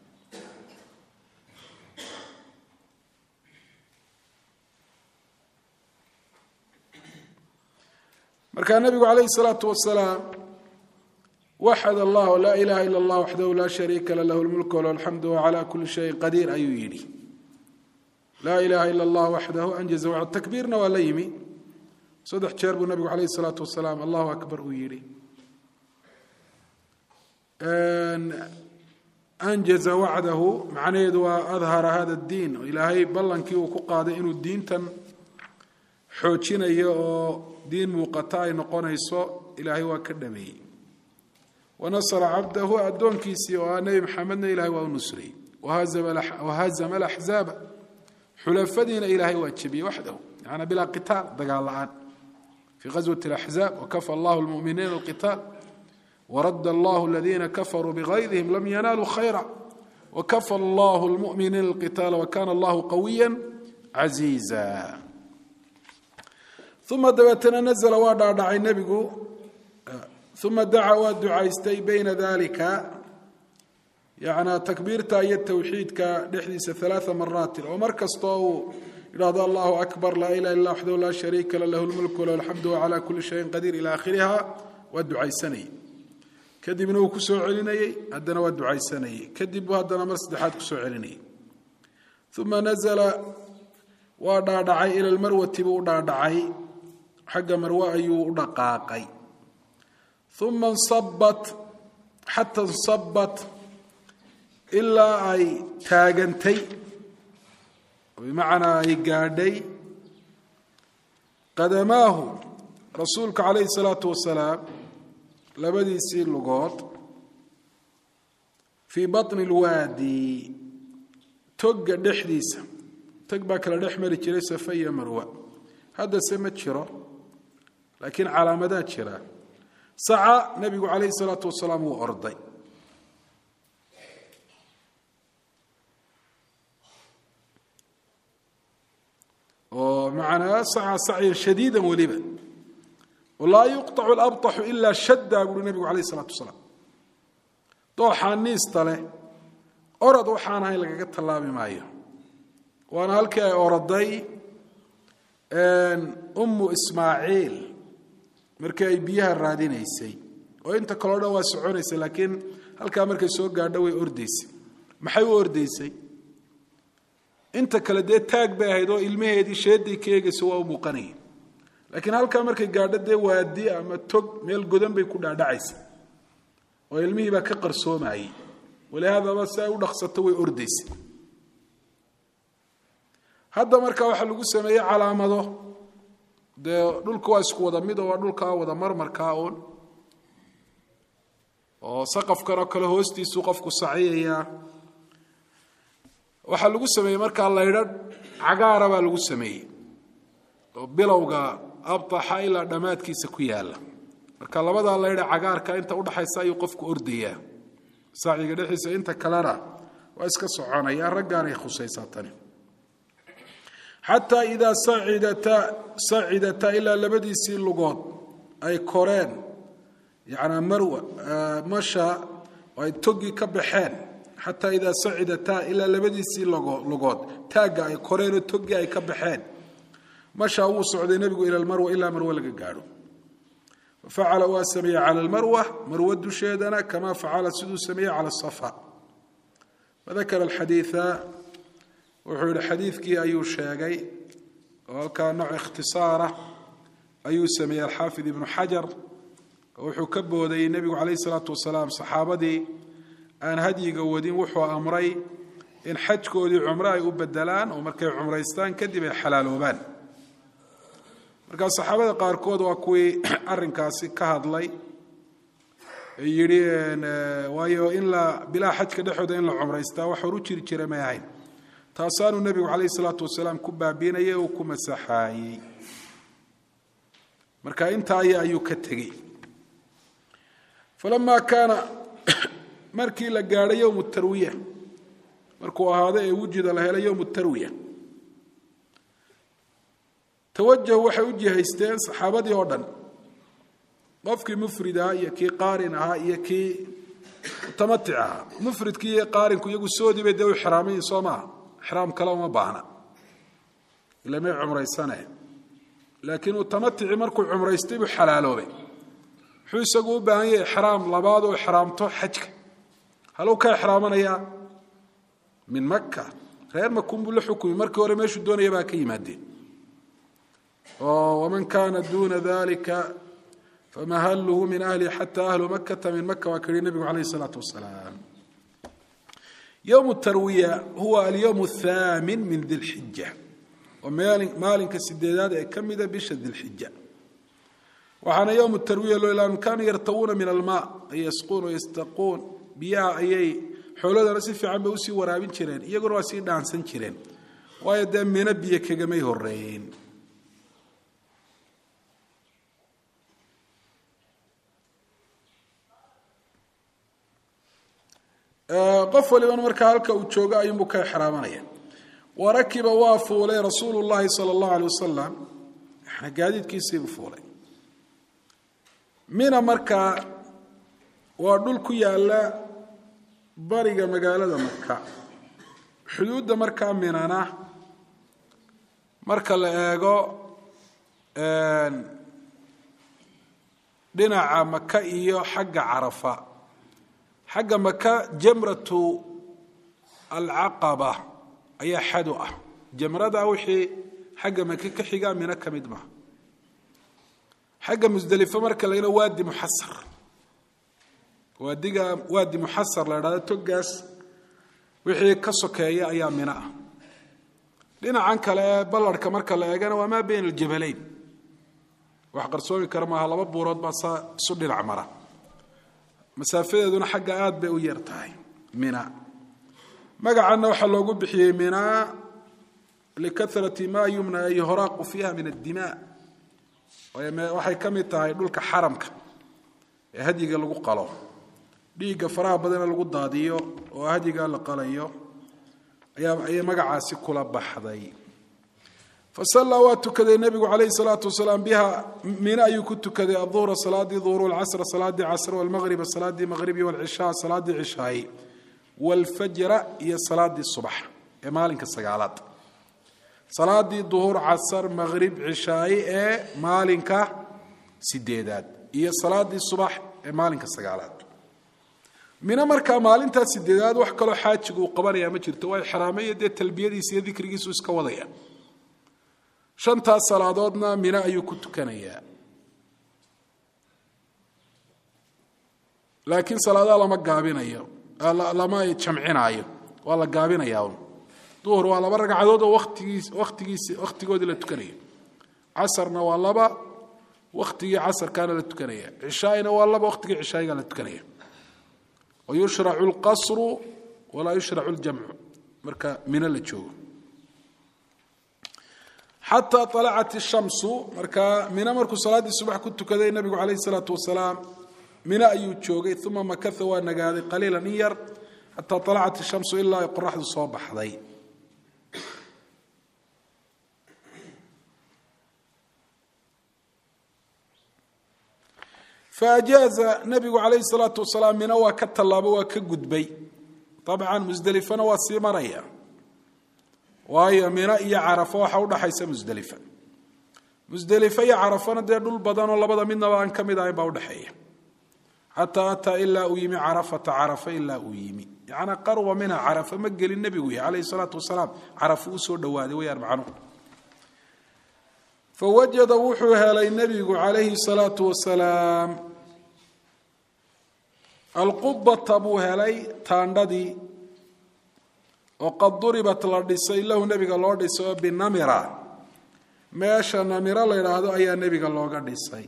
markaa nabigu calayhi salaatu wasalaam وحد الله لا إله إلا الله وحده لا شريك له له الملك وله الحمد وعلى كل شيء قدير أي يدي لا إله إلا الله وحده أنجز وعد تكبيرنا ولا يمي صدح شرب النبي عليه الصلاة والسلام الله أكبر ويري أنجز وعده معناه وأظهر هذا الدين إلهي بلن كي وقاد إنه الدين تن حوتشنا يو دين مقطع نقونه يسوع إلهي وكدمي ونصر عبده أدون كيسي وأنبي محمد إلهي ونصري وهزم الأحزاب حلفدين إلهي واتشبي وحده يعني بلا قتال دقال الآن في غزوة الأحزاب وكفى الله المؤمنين القتال ورد الله الذين كفروا بغيظهم لم ينالوا خيرا وكفى الله المؤمنين القتال وكان الله قويا عزيزا ثم دبتنا نزل ودعا النبي ثم دعا ودعايستي بين ذلك يعني تكبيرتا هي التوحيد كدحديث 3 مرات ومركز طو إلى الله أكبر لا إله إلا وحده لا شريك له الملك وله الحمد وعلى كل شيء قدير إلى آخرها والدعاء سني كذب نو كسو عليني أدنا والدعاء سني كذب هذا مرصدحات كسو عليني ثم نزل ودعا إلى المروة ودعا حق مروة أيو دقاقي ثم انصبت حتى انصبت إلا أي تاجنتي بمعنى أي قادي قدماه رسولك عليه الصلاة والسلام لبدي يصير لغوط في بطن الوادي تق دحديسة تقبك لنحمر كريسة في مروى هذا سمت شراء لكن على مدى شراء سعى نبي عليه الصلاة والسلام وأرضي ومعنا سعى سعيا شديدا ولبا ولا يقطع الأبطح إلا شد أقول النبي عليه الصلاة والسلام طوحان نيستله أرد وحان هاي لقيت الله بمايه وأنا هلك أرضي أم إسماعيل markay biyaha raadinaysay oo inta kala dhaw soconaysay laakiin halka markay soo gaadho way ordaysay maxay u ordaysay inta kala de taag bay ahayd oo ilmaheedii sheeday keegayso waa muuqanay laakiin halka markay gaadho de waadi ama tog meel godan bay ku dhaadhacaysay oo ilmihii ba ka qarsoomay walaada ba say u dhaqsato way ordaysay hadda marka waxa lagu sameeyay calaamado de dhulku waa isku wada mid oo dhulka wada marmarka oo saqafkana kala hoostiisu qofku saciyeeyaa waxa lagu sameeyay marka laydha cagaara baa lagu sameeyay oo bilowga abtaha ila dhamaadkiisa ku yaala marka labada laydha cagaarka inta u dhaxaysa ay qofku ordaya saaciga dhixiisa inta kalena waa iska soconaya raggaan ay khusaysatani حتى إذا صعدتا إلا لبدي سي لغود أي كورين يعني مروة مشى وأي توجي كبحين حتى إذا صعدتا إلا لبدي سي لغود تاجا أي كورين وتوجي أي كبحين مشى هو صعد النبي إلى المروة إلا مروة لقى قالوا ففعل واسمي على المروة مرود شيدنا كما فعل سدو سمي على الصفا. وذكر الحديث وحول حديث كي أيو الشاقي وكان نوع اختصاره أيو سمي الحافظ ابن حجر وحكبه ذي النبي عليه الصلاة والسلام صحابتي أن هدي قودين وحو أمري إن حج كودي عمراء يبدلان ومركي عمريستان كدب الحلال وبان marka saxaabada qaarkood waa kuwii arinkaasi ka hadlay yireen waayo in la bila xajka dhaxooda in la umraysta wax horu jiri jiray ma yahay taasaanu nabiga kaleey salaatu wasalaam ku baabinayay oo ku masaxay marka inta ayuu ka tagay falama kana markii la gaaray yawm tarwiya markuu ahaado ee wujida la helay yawm tarwiya توجه وحوجه هستين صحابتي أردن قفك مفردها يكي قارنها يكي متمتعها مفرد كي قارن كي يقول سودي بدو حرامي صوما حرام كلام بانا إلا ما عمره السنة لكن متمتع مركو عمره يستيب حلاله به حيث يقول بأني حرام لبعض وحرامته حجك هلو كان حرامنا يا من مكة غير ما كون بالحكم مركو ورميش الدنيا يبقى كي مادي ومن كان دون ذلك فمهله من أهله حتى أهل مكة من مكة وكريم النبي عليه الصلاة والسلام. يوم التروية هو اليوم الثامن من ذي الحجة ومالك السدادات كمد بش ذي الحجة وحنا يوم التروية لأن كانوا يرتوون من الماء يسقون ويستقون بيا أي حول رسيف عم بوسي ورابين شرين يقولوا سيدنا عن سنشرين ويدم من بيك جميه الرين قف ولمن مركا هلك وجوغا ايمو كاي حرامانيا وركب وافولي رسول الله صلى الله عليه وسلم احنا gaadiidkiisii fuulay mina marka waa dhul ku yaala bariga magaalada Makka xuduudda marka minana marka la eego dhinaca Makka iyo xagga Arafa حق مكة جمرة العقبة أي حدوة جمرة وحي حق مكة كحجة من كمدمة حق مزدلفة مركل لنا وادي محصر وادي محصر لنا تجس وحي كسكية أيام منها لنا عنك لا بلر كمركل لا وما بين الجبلين وحقر سوي كرمها الله بورود بس سد العمرة مسافة دون حق آد بأويرتاي منا مقعنا وحلوقو بحي منا لكثرة ما يمنى يهراق فيها من الدماء وحي كميتاي دولك حرمك هدي قال لقو قالو ديقى فراه بدنا لقو داديو وهدي قال لقاليو أي مقعا سيكولا بحضي فصلى واتكذا النبي عليه الصلاة والسلام بها من أي كنت كذا الظهر صلاة ظهر العصر صلاة عصر والمغرب صلاة مغربي والعشاء صلاة عشاء والفجر هي صلاة الصبح مالك السجالات صلاة الظهر عصر مغرب عشاء مالك سديدات هي صلاة الصبح مالك السجالات من أمرك مالك سديدات وحكلوا حاج وقبر يا مجر تواي حرامية دي التلبية دي سيدي كريس وسكوضية شنتا صلادودنا من أي كتكنيا لكن صلاة لما قابينيا لما يتشمعينيا والله قابينيا ظهر والله برق عدود وقت قود للتكنيا عصرنا والله با وقتي عصر كان للتكنيا عشاينا والله وقتي عشاي كان للتكنيا ويشرع القصر ولا يشرع الجمع مركا من اللي تشوف حتى طلعت الشمس مركا من مركو صلاة الصبح كنت كذا النبي عليه الصلاة والسلام من أيو تشوقي ثم مكث ونقاذي قليلا نير حتى طلعت الشمس إلا يقرح الصبح ذي فأجاز النبي عليه الصلاة والسلام من أوا كالطلاب وكقدبي طبعا مزدلفة وسيمرية وهي من أي عرفة وحول حيث مزدلفة musdalifa iyo carafana dee dhul badan oo labada midnaba aan ka mid ahayn baa udhexeeya xataa ataa ilaa uu yimi carafata carafa ilaa uu yimi yacnaa qarwa minha carafa ma gelin nebigu yahy calayhi salaatu wasalaam carafa u soo dhowaaday wayaan macnuhu fawajada wuxuu helay nebigu calayhi salaatu wasalaam alqubata buu helay taandhadii oo qad duribat la dhisay lahu nebiga loo dhisay oo binamira meesha namiro la yidhaahdo ayaa nebiga looga dhisay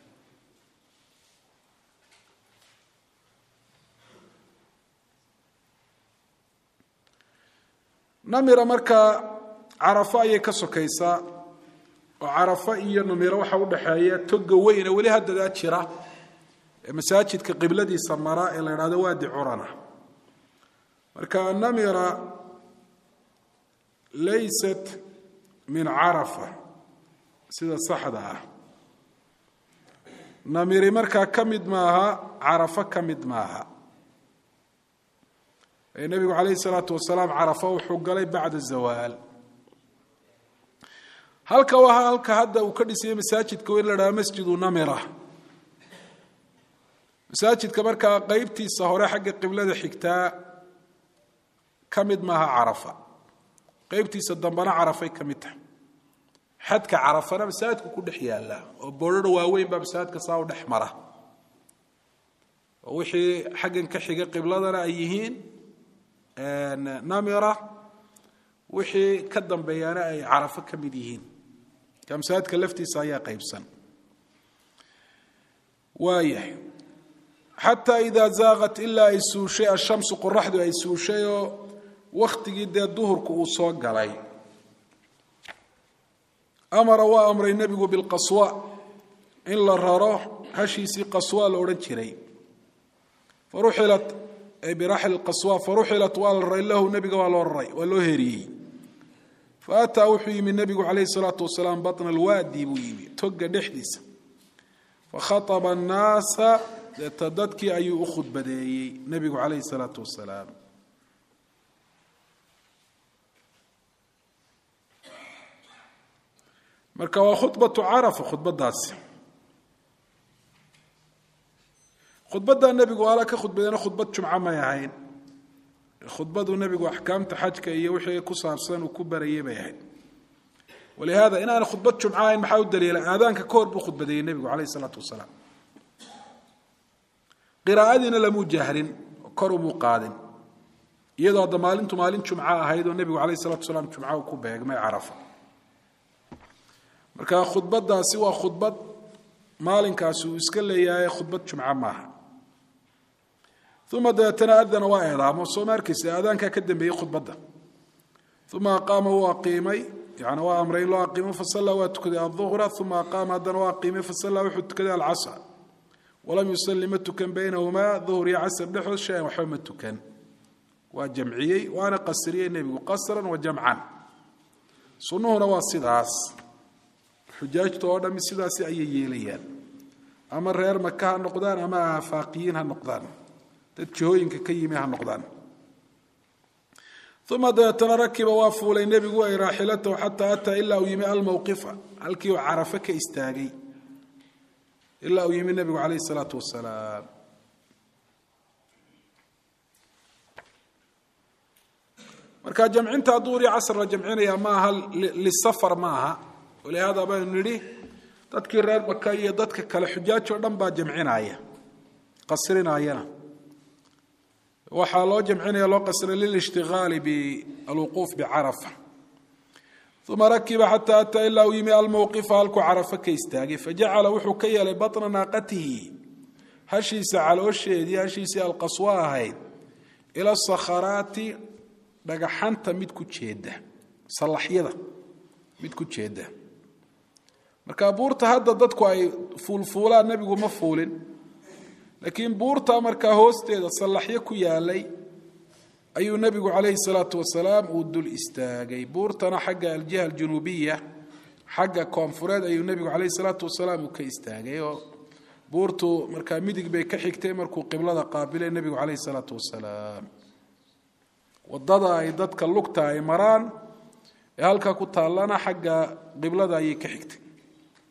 namira markaa carafo ayay ka sokaysaa oo carafo iyo namiro waxa u dhaxeeya toga weyne weli haddadaa jira ee masaajidka qibladiisa mara ee la yidhahdo waadi curana marka namira laysat min carafa sida saxda ah namiri markaa ka mid maaha carafo ka mid maaha nebigu calayhi salaatu wasalaam carafo wuxuu galay bacda zawaal halka waa halka hadda uu ka dhisayay masaajidka weyn la dhaha masjidu namira masaajidka markaa qeybtiisa hore xagga qiblada xigtaa ka mid maaha carafa qeybtiisa dambana carafay ka mid tahay xadka carafana masaajidku ku dhex yaala oo boodhadha waaweyn baa masaajidka saa u dhex mara oo wixii xaggan ka xiga qibladana ay yihiin namira wixii ka dambeeyana ay carafo ka mid yihiin ka masaajidka laftiisa ayaa qaybsan waayahay xataa idaa zaaqat ilaa ay suushay ashamsu qoraxdu ay suushay oo wakhtigii dee duhurku uu soo galay amara waa amray nebigu bilqaswa in la raro hashiisii qaswa la odhan jiray faruxilat ay biraxli qaswa faruxilat waa la raray lahu nebiga waa loo raray waa loo heriyey faataa wuxuu yimi nebigu calayhi salaatu wasalaam batna alwaadi buu yimi toga dhexdiisa fakhaطaba annaasa deeta dadkii ayuu u khudbadeeyey nebigu calayhi salaatu wasalaam marka waa khudbatu carafa khudbadaasi khudbaddaa nebigu ala ka khudbadeena khudbad jumco may ahayn khudbadu nebigu axkaamta xajka iyo wixii ku saabsan uu ku barayay bay ahayd walihaada inaana khudbad jumco ahayn maxaa u daliila aadaanka ka hor buu khudbadeeyey nebigu calayhi salaatu wasalaam qiraa'adiina lamuu jahrin kor umuu qaadin iyadoo hadda maalintu maalin jumco ahayd oo nebigu calayhi salatu wasalaam jumco uu ku beegmay carafa marka khudbadaasi waa khudbad maalinkaasi uu iska leeyahay khudbad jumco maaha uma dabeetana adana waa eedaamo soo ma arkaysa aadaankaa ka dambeeyey khudbadda uma aqaama wuu aqiimay yani waa amray in loo aqiimo fasallaa waa tukaday aduhra uma aqaama haddana waa aqiimay fasallaa wuxuu tukaday alcasr walam yusalli ma tukan baynahumaa duhur iyo casr dhexood shay-an waxba ma tukan waa jamciyey waana qasriyey nebigu qasran wa jamcan sunnuhuna waa sidaas xujaajta oo dhami sidaasi ayay yeelayaan ama reer maka ha noqdaan ama aafaaqiyiin ha noqdaan dad jihooyinka ka yimi ha noqdaan uma dabeetana rakiba waa fuulay nebigu ay raaxilatahu xataa ataa ilaa uu yimi almowqifa halkii uu carafe ka istaagay ilaa uu yimi nebigu calayhi salaatu wasalaam marka jamcinta duhur iyo casr la jamcinaya maaha lisafar maaha walihaada baynu nidhi dadkii reer maka iyo dadka kale xujaaj oo dhan baa jamcinaya qasrinaayana waxaa loo jamcinaya loo qasray lilishtigaali bilwuquuf bicarafa uma rakiba xataa ataa ilaa uu yimi almowqifa halkuu carafa ka istaagay fajacala wuxuu ka yeelay batna naaqatihi hashiisa caloosheedii hashiisii alqaswa ahayd ila sakharaati dhagaxanta mid ku jeeda salaxyada mid ku jeeda marka buurta hadda dadku ay fuulfuulaan nebigu ma fuulin laakiin buurta markaa hoosteeda sallaxyo ku yaalay ayuu nebigu calayhi salaatu wasalaam uu dul istaagay buurtana xagga aljiha aljunuubiya xagga koonfureed ayuu nebigu calayhi salaatu wasalaam uu ka istaagay oo buurtu markaa midig bay ka xigtay markuu qiblada qaabilay nebigu calayhi salaatu wasalaam wadada ay dadka lugta ay maraan ee halkaa ku taallana xagga qiblada ayay ka xigtay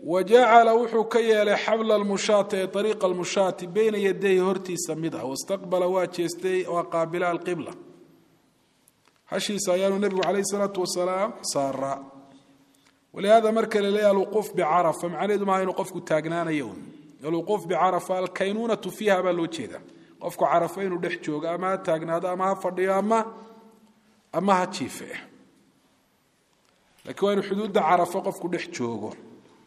وجعل وحو كيال حبل المشاة طريق المشاة بين يديه هرتي سمدها واستقبل واجهستي وقابل القبلة هشي سيان النبي عليه الصلاة والسلام صار ولهذا مركل لي الوقوف بعرفة معنى ما ينوقفك تاقنان يوم الوقوف بعرفة الكينونة فيها بالوجهة قفك عرفين ودح جوغ أما تاقنان أما فردي أما هتشيفه لكن وين حدود عرفة قفك دح جوغ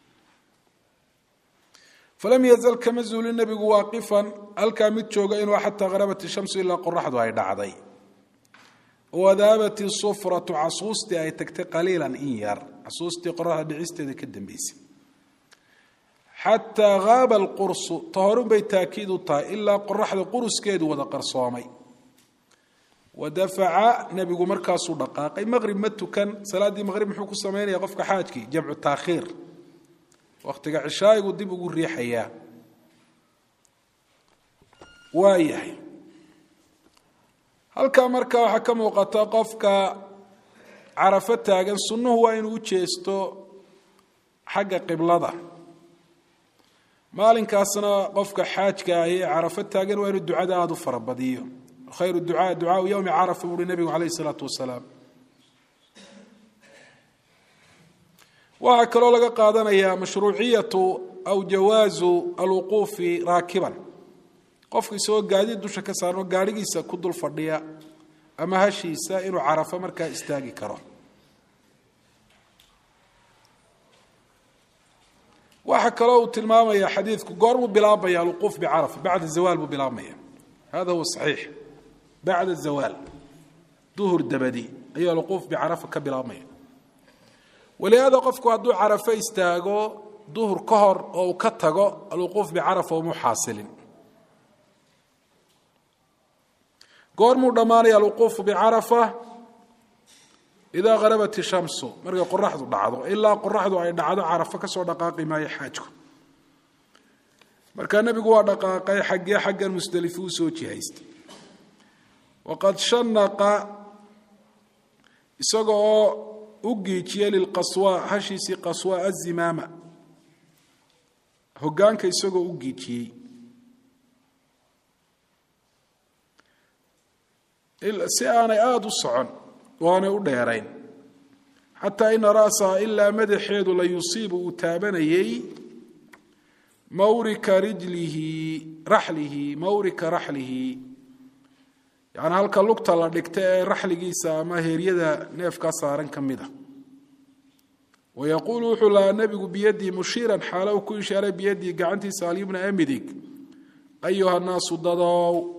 فلم يزل كمزول النبي واقفا الكامت جوغ إن حتى غربت الشمس إلا قرحت وهي دعضي وذابت الصفرة عصوستي أي تكتي قليلا إيار عصوستي قرحت بعستي ذيك الدنبيسي حتى غاب القرص طهرون بيتاكيد طا إلا قرحت قرص كيد وذا قرصامي ودفع نبي مركز دقائق مغرب متو كان صلاة دي مغرب محوك السمين يقفك حاجكي جمع التاخير وقت عشاء ودب يقول ريحيا وايح halka marka waxa ka muuqata qofka carafa taagan sunnuhu waa inuu jeesto xagga qiblada maalinkaasna qofka xaajka ah ee carafa taagan waa inuu ducada aad u farabadiyo khayru du'a du'a yawm arafa uu nabiga kaleey salaatu wasalaam waxa kale laga qaadanaya mashruuciyatu aw jawaazu alwuquf raakiban qofkii soo gaadiid dusha ka saarno gaarigiisa ku dul fadhiya ama hashiisa inuu carafa markaa istaagi karo waxa kale uu tilmaamaya xadiidku goormu bilaabaya alwuquf bi'arafa ba'da zawal bu bilaabmaya hada huwa sahih ba'da zawal duhur dabadi ayu alwuquf bi'arafa ka bilaabmaya ولهذا قفكو هدو عرفه استاغو ظهر كهر او كتغو الوقوف بعرفه ومحاصل قرمو دماني الوقوف بعرفه اذا غربت الشمس مرقه قرحدو دعدو الا قرحدو اي دعدو عرفه كسو دقاقي ما يحاجكو مركا نبيغو وا دقاقي حق المستلفو سو جهيست وقد شنق اسغو ugiijiye lilqaswa hashiisi qaswa azimama hogaanka isagoo ugiijiyay si aanay aad u socon waana u dheerayn hatta in raasa illa madaxeedu la yusiibu taabanayay mawrika rahlihi يعني halka lugta la dhigtay ee raxligiisa ama heeriyada neefka saaran kamida ويقول وحلا النبي بيدي مشيرا حاله كل شيء بيدي قعنتي سالم بن أمديك أيها الناس ضدوا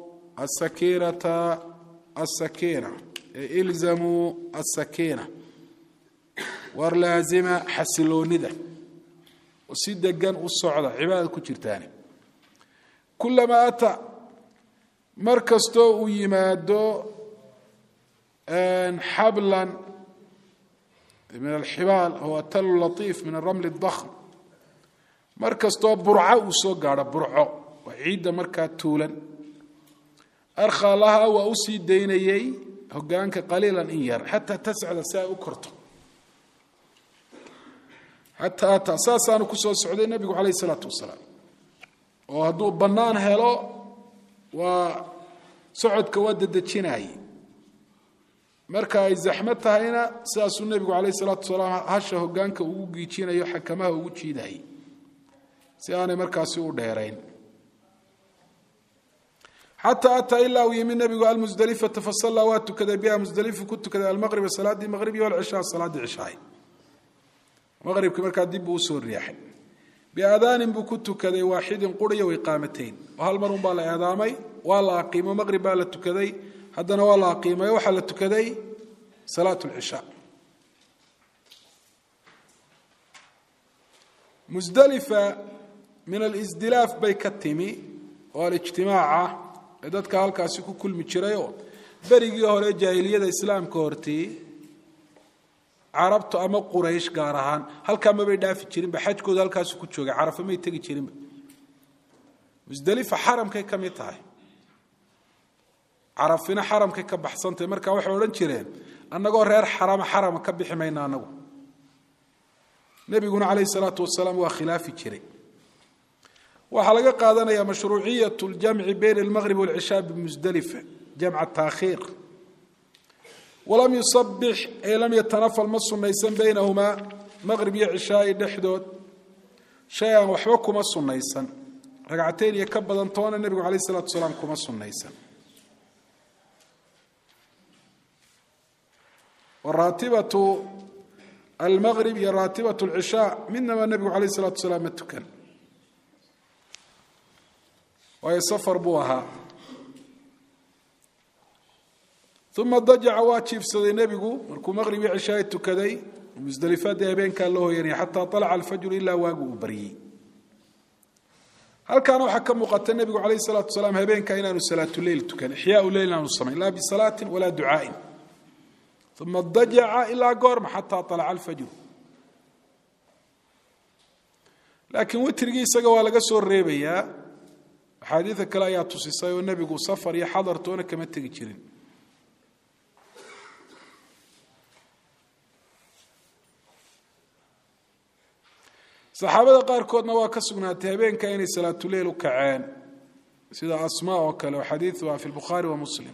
السكينة إلزموا السكينة ورلازمة حسلون ذا وسيد جن الصعدة عبادة كتير تاني كلما أتى مركز تو يمادو حبلا من الحبال هو تل لطيف من الرمل الضخم مركز تو برعة وسوق على برعة وعيد مركز تولا أرخى لها وأسي دينيي هجانك قليلا إيار حتى تسعد ساء أكرته حتى أتى أساسا نكسو السعودية النبي عليه الصلاة والسلام وهدو بنان هلو وسعود كودد الشناي marka ay zaxmad tahayna sidaas uu nabigu kaleey salaatu salaam hasha hogaanka ugu giijinayo xakamaha ugu jiiday si aanay markaasi u dheerayn hatta ata illa yamin nabigu al-muzdalifa tafassala wa tukada biha muzdalifa kuntu kada al-maghrib salati maghribi wal isha salati isha maghrib marka dib uu soo riixay bi adaan bu kuntu kada waahid quriyo wa iqamatayn wa hal marun baa la aadaamay waa la qiimo maghrib baa la tukaday هذا ولا قيمة وحل تكذي صلاة العشاء مزدلفة من الازدلاف بيكتمي والاجتماع إذا كان كاسيكو كل متشريو بريجي هوري جاهلية الإسلام كورتي عربت أما قريش قارهان هل كان ما بيدافع تشرين بحج كود هل كاسيكو تشوجي عرف ما يتجي تشرين مزدلفة حرم كي كم يتاعي عرفنا حرم كي كبحسنتي marka waxa oran jireen anagoo reer xarama ka bixi mayna anagu nebiguna calayhi salaatu wasalaam waa khilaafi jiray waxaa laga qaadanayaa mashruuciyat ljamci bayna almaqrib walcishaa bimusdalifa jamca taakhiir walam yusabix ay lam yatanafal ma sunaysan baynahumaa maqrib iyo cishaai dhexdood shay aan waxba kuma sunaysan ragcateyn iyo ka badan toona nebigu calayhi salaatu wasalaam kuma sunaysan waraatibatu almaqrib iyo raatibatu alcishaa midnaba nebigu calayhi salaatu wasalaam ma tukan waayo safar buu ahaa uma dajaca waa jiifsaday nebigu markuu maqrib iyo cishaai tukaday musdalifaadii habeenkaa loo hoyanaya xataa alaca alfajru ilaa waagu uu baryey halkaana waxaa ka muuqata nebigu calayhi salaatu wasalaam habeenkaa inaanu salaatuleyl tukan ixyaau leyl inaanu samayn laa bisalaatin walaa ducaain uma dajaca ilaa goorma xataa alaca alfajru laakiin witrigii isaga waa laga soo reebayaa axaadiida kale ayaa tusisay oo nebigu safar iyo xadartoona kama tegi jirin saxaabada qaarkoodna waa ka sugnaatay habeenka inay salaatuleyl u kaceen sida asmaa oo kale oo xadiiduha fi lbukhaari wa muslim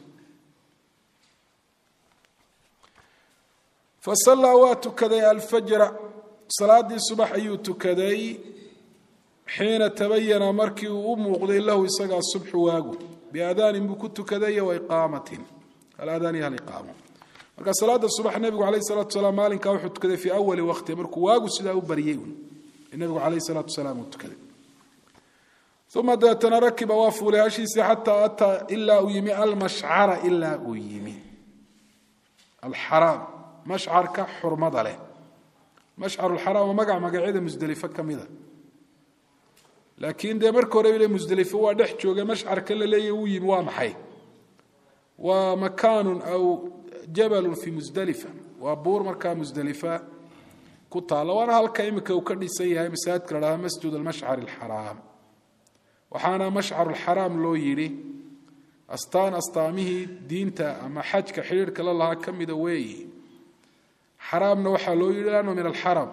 fasallaa waa tukaday alfajra salaadii subax ayuu tukaday xiina tabayana markii uu u muuqday lahu isagaa subxu waagu biaadaanin buu ku tukaday wa iqaamatin aladaan iyo aliqaamo marka salaada subax nebigu calayhi salaatu wasalaam maalinkaa wuxuu tukaday fii awali waqti markuu waagu sidaa u baryey nabigu calayhi salaatu wasalaam uu tukaday uma dabeetana rakiba waa fuulay hashiisii xataa ataa ilaa uu yimi almashcara ilaa uu yimi alxaraam mashcarka xurmada leh mashcaru lxaraam waa magac magacyada musdelifo ka mida laakiin dee marka hore ile musdelifo waa dhex jooga mashcarka la leeyahy uu yimi waa maxay waa makaanun aw jabalun fi musdalifa waa buur markaa musdelifa ku taala waana halka imika uu ka dhisan yahay masaajidka la dhahaa masjid almashcar alxaraam waxaana mashcar alxaraam loo yidhi astaan astaamihii diinta ama xajka xidhiirhka la lahaa ka mida weeyi xaraamna waxaa loo yidhi lannu min alxaram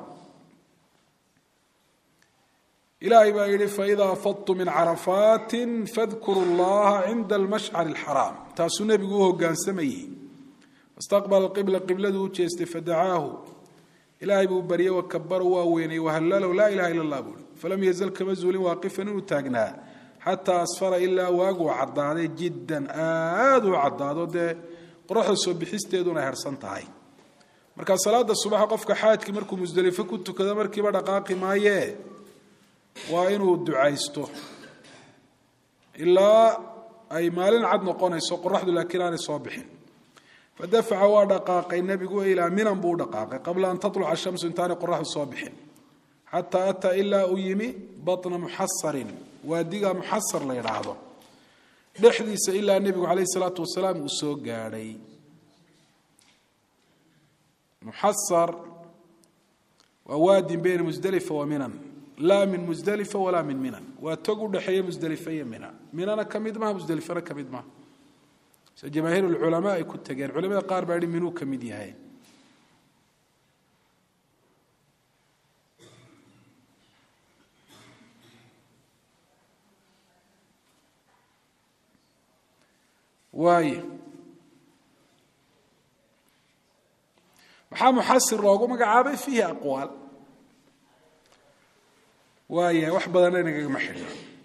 ilaahay baa yidhi faidaa afadtu min carafaatin fadkuru llaha cinda almashcar alxaraam taasuu nebigu u hogaansamayey fastaqbala qibla qibladuu u jeestay fadacaahu ilaahay buu baryey wakabaro waa weynay wahallalow laa ilaha illa allah buui falam yazal kama zuulin waaqifan inuu taagnaa xataa asfara ilaa waaguu caddaaday jiddan aada u caddaado dee qoraxda soo bixisteeduna hersan tahay markaa salaada subaxa qofka xaajkii markuu musdelifo ku tukado markiiba dhaqaaqi maayee waa inuu ducaysto ilaa ay maalin cad noqonayso qoraxdu laakiin aanay soo bixin fadafaca waa dhaqaaqay nebigu ilaa minan buu u dhaqaaqay qabla an tatluca shamsu intaanay qoraxdu soo bixin xataa ataa ilaa uu yimi batna muxasarin waadiga muxasar la yidhaahdo dhexdiisa ilaa nebigu calayhi salaatu wasalaam uu soo gaadhay muxasar waa waadin bayna musdelifa wa minan laa min musdelifa walaa min minan waa tog u dhexeeya musdelifa iyo mina minana ka mid maha musdelifana ka mid maha sida jamaahiir ulculamaa ay ku tageen culamada qaar baa yihi minuu ka mid yahay waaye maxaa muxasir loogu magacaabay fiihi aqwaal waayahay wax badana inagagama xidhno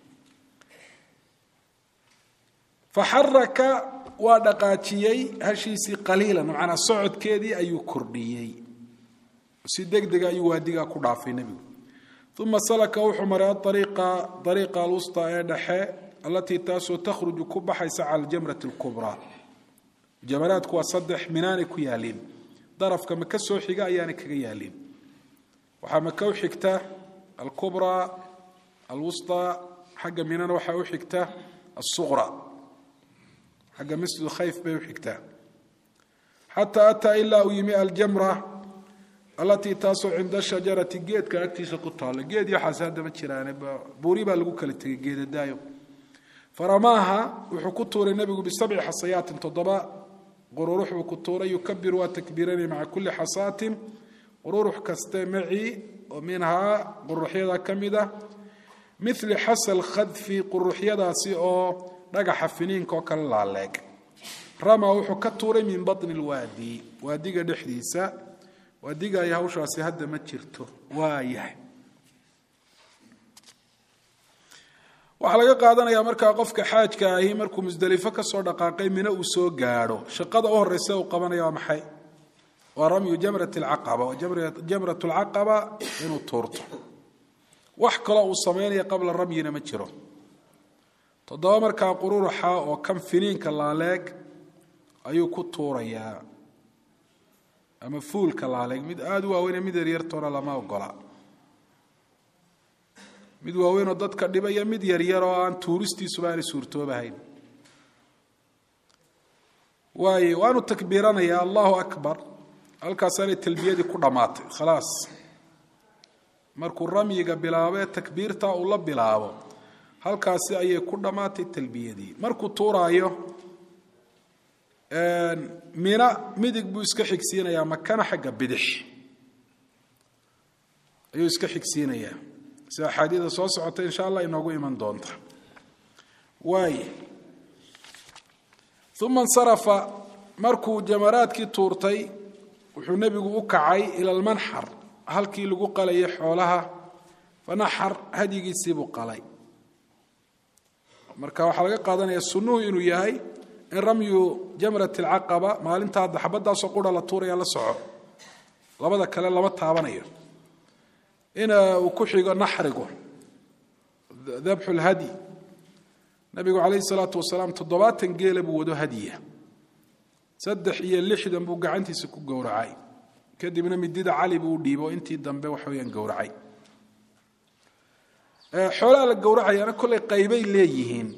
faxaraka waa dhaqaajiyey hashiisii qaliilan macnaa socodkeedii ayuu kordhiyey si deg dega ayuu waadigaa ku dhaafay nebigu uma salaka wuxuu maray ariiqa alwusطaa ee dhexe allatii taasoo takhruju ku baxaysa cala aljamrati اlkubraa jamaraadku waa 3 minaanay ku yaaliin darafka maka soo xiga ayaanay kaga yaaliin waxaa maka u xigta alkubraa alwusطaa xagga minana waxaa u xigta asuqra xagga masjid khayf bay u xigtaa xataa ataa ilaa uu yimi aljamra allatii taasoo cinda shajarati geedka agtiisa ku taalla geed yaxaas haddama jiraane buuri baa lagu kala tegay geedadaayo faramaaha wuxuu ku tuuray nebigu bisabci xasayaatin 7 qururux buu ku tuuray yukabiru waa takbiiranay maca kulli xasaatin qururux kaste maci oo minhaa quruxyada ka mid ah mithli xasal khadfi quruxyadaasi oo dhagaxa finiinka oo kale laaleeg rama wuxuu ka tuuray min batni lwaadi waadiga dhexdiisa waadiga ay hawshaasi hadda ma jirto waayahay waxaa laga qaadanayaa markaa qofka xaajka ahi markuu musdelifo ka soo dhaqaaqay mina uu soo gaadho shaqada u horreysa uu qabanaya waa maxay waa ramyu jamrat alcaqaba jamrat alcaqaba inuu tuurto wax kaloo uu samaynaya qabla ramyina ma jiro 7 markaa qururuxa oo kan finiinka laaleeg ayuu ku tuurayaa ama fuulka laaleeg mid aad u waaweyn mid yaryartoona lama ogola mid waaweyn oo dadka dhibaya mid yaryar oo aan tuuristiisuba aan suurtoobahayn waanu takbiiranaya Allahu akbar halkaas ay talbiyadii ku dhamaatay khalaas markuu ramyiga bilaabay takbiirta uu la bilaabo halkaas ayay ku dhamaatay talbiyadii markuu tuuraayo mina midig buu iska xigsiinaya makana xagga bidix ayuu iska xigsiinaya sida xadiida soo socota insha Allah inoogu iman doonta thumma sarafa markuu jamaraadkii tuurtay wuxuu nabigu u kacay ila almanxar halkii lagu qalayay xoolaha fanaxar hadigiisii buu qalay marka waxa laga qaadanaya sunnuhu inuu yahay in ramyu jamrat alaqaba maalinta xabadaas oo qura la tuuraya la soco labada kale lama taabanayo ina uu ku xigo naxrigo dhabxu alhadi nabigu calayhi salaatu wasalaam 7 geela buu wado hadiya 3 buu gacantiisa ku gowracay kadibna midida cali buu dhiibo intii dambe wax weeyaan gowracay xoolaha la gowracayana kulay qaybay leeyihiin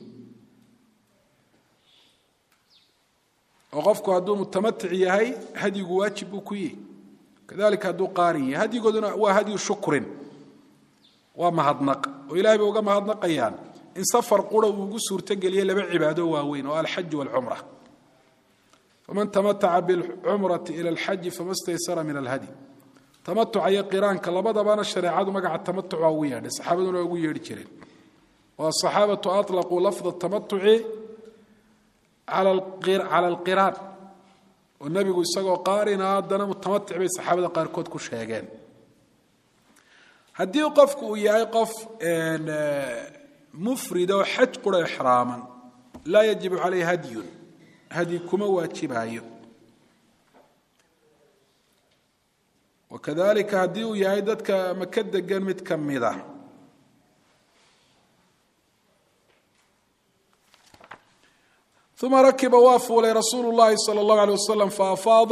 oo qofku hadduu mutamattic yahay hadigu waajib uu ku yahay kadalika hadduu qaarin yahay hadigooduna waa hadiyu shukrin waa mahadnaq oo ilaahay buu uga mahadnaqayaan in safar qura uu ugu suurtageliyo 2 cibaado waaweyn oo alxaj walcumra faman tamattaca bilcumrati ila alxaji famastaysara min alhadi tamattuca iyo qiraanka labadabana shareecadu magaca tamattuc waa ugu yeedhay saxaabaduna ugu yeedhi jireen waa saxaabatu atlaquu lafda tamattuci cala alqiraan oo nabigu isagoo qaarina haddana mutamatic bay saxaabada qaarkood ku sheegeen haddii qofku uu yahay qof mufrid oo xaj qura ixraaman laa yajibu calayhi hadyun hadi kuma waajibayo wakadalika haddii uu yahay dadka maka degan mid ka mida ثم ركب وافول رسول الله صلى الله عليه وسلم فأفاض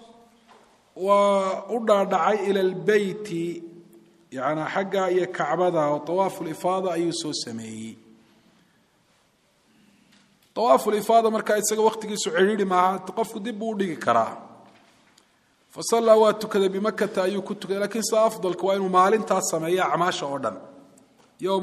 ودعى إلى البيت يعني حقا يكعبدا وطواف الإفاضة أي سوسمي طواف الإفاضة مركا يتسقى وقت سعيري معها تقف دب وديك كرا فصلى واتكذا بمكة أي كتك لكن سأفضل كوين مالين تاسمية عماش أوردن يوم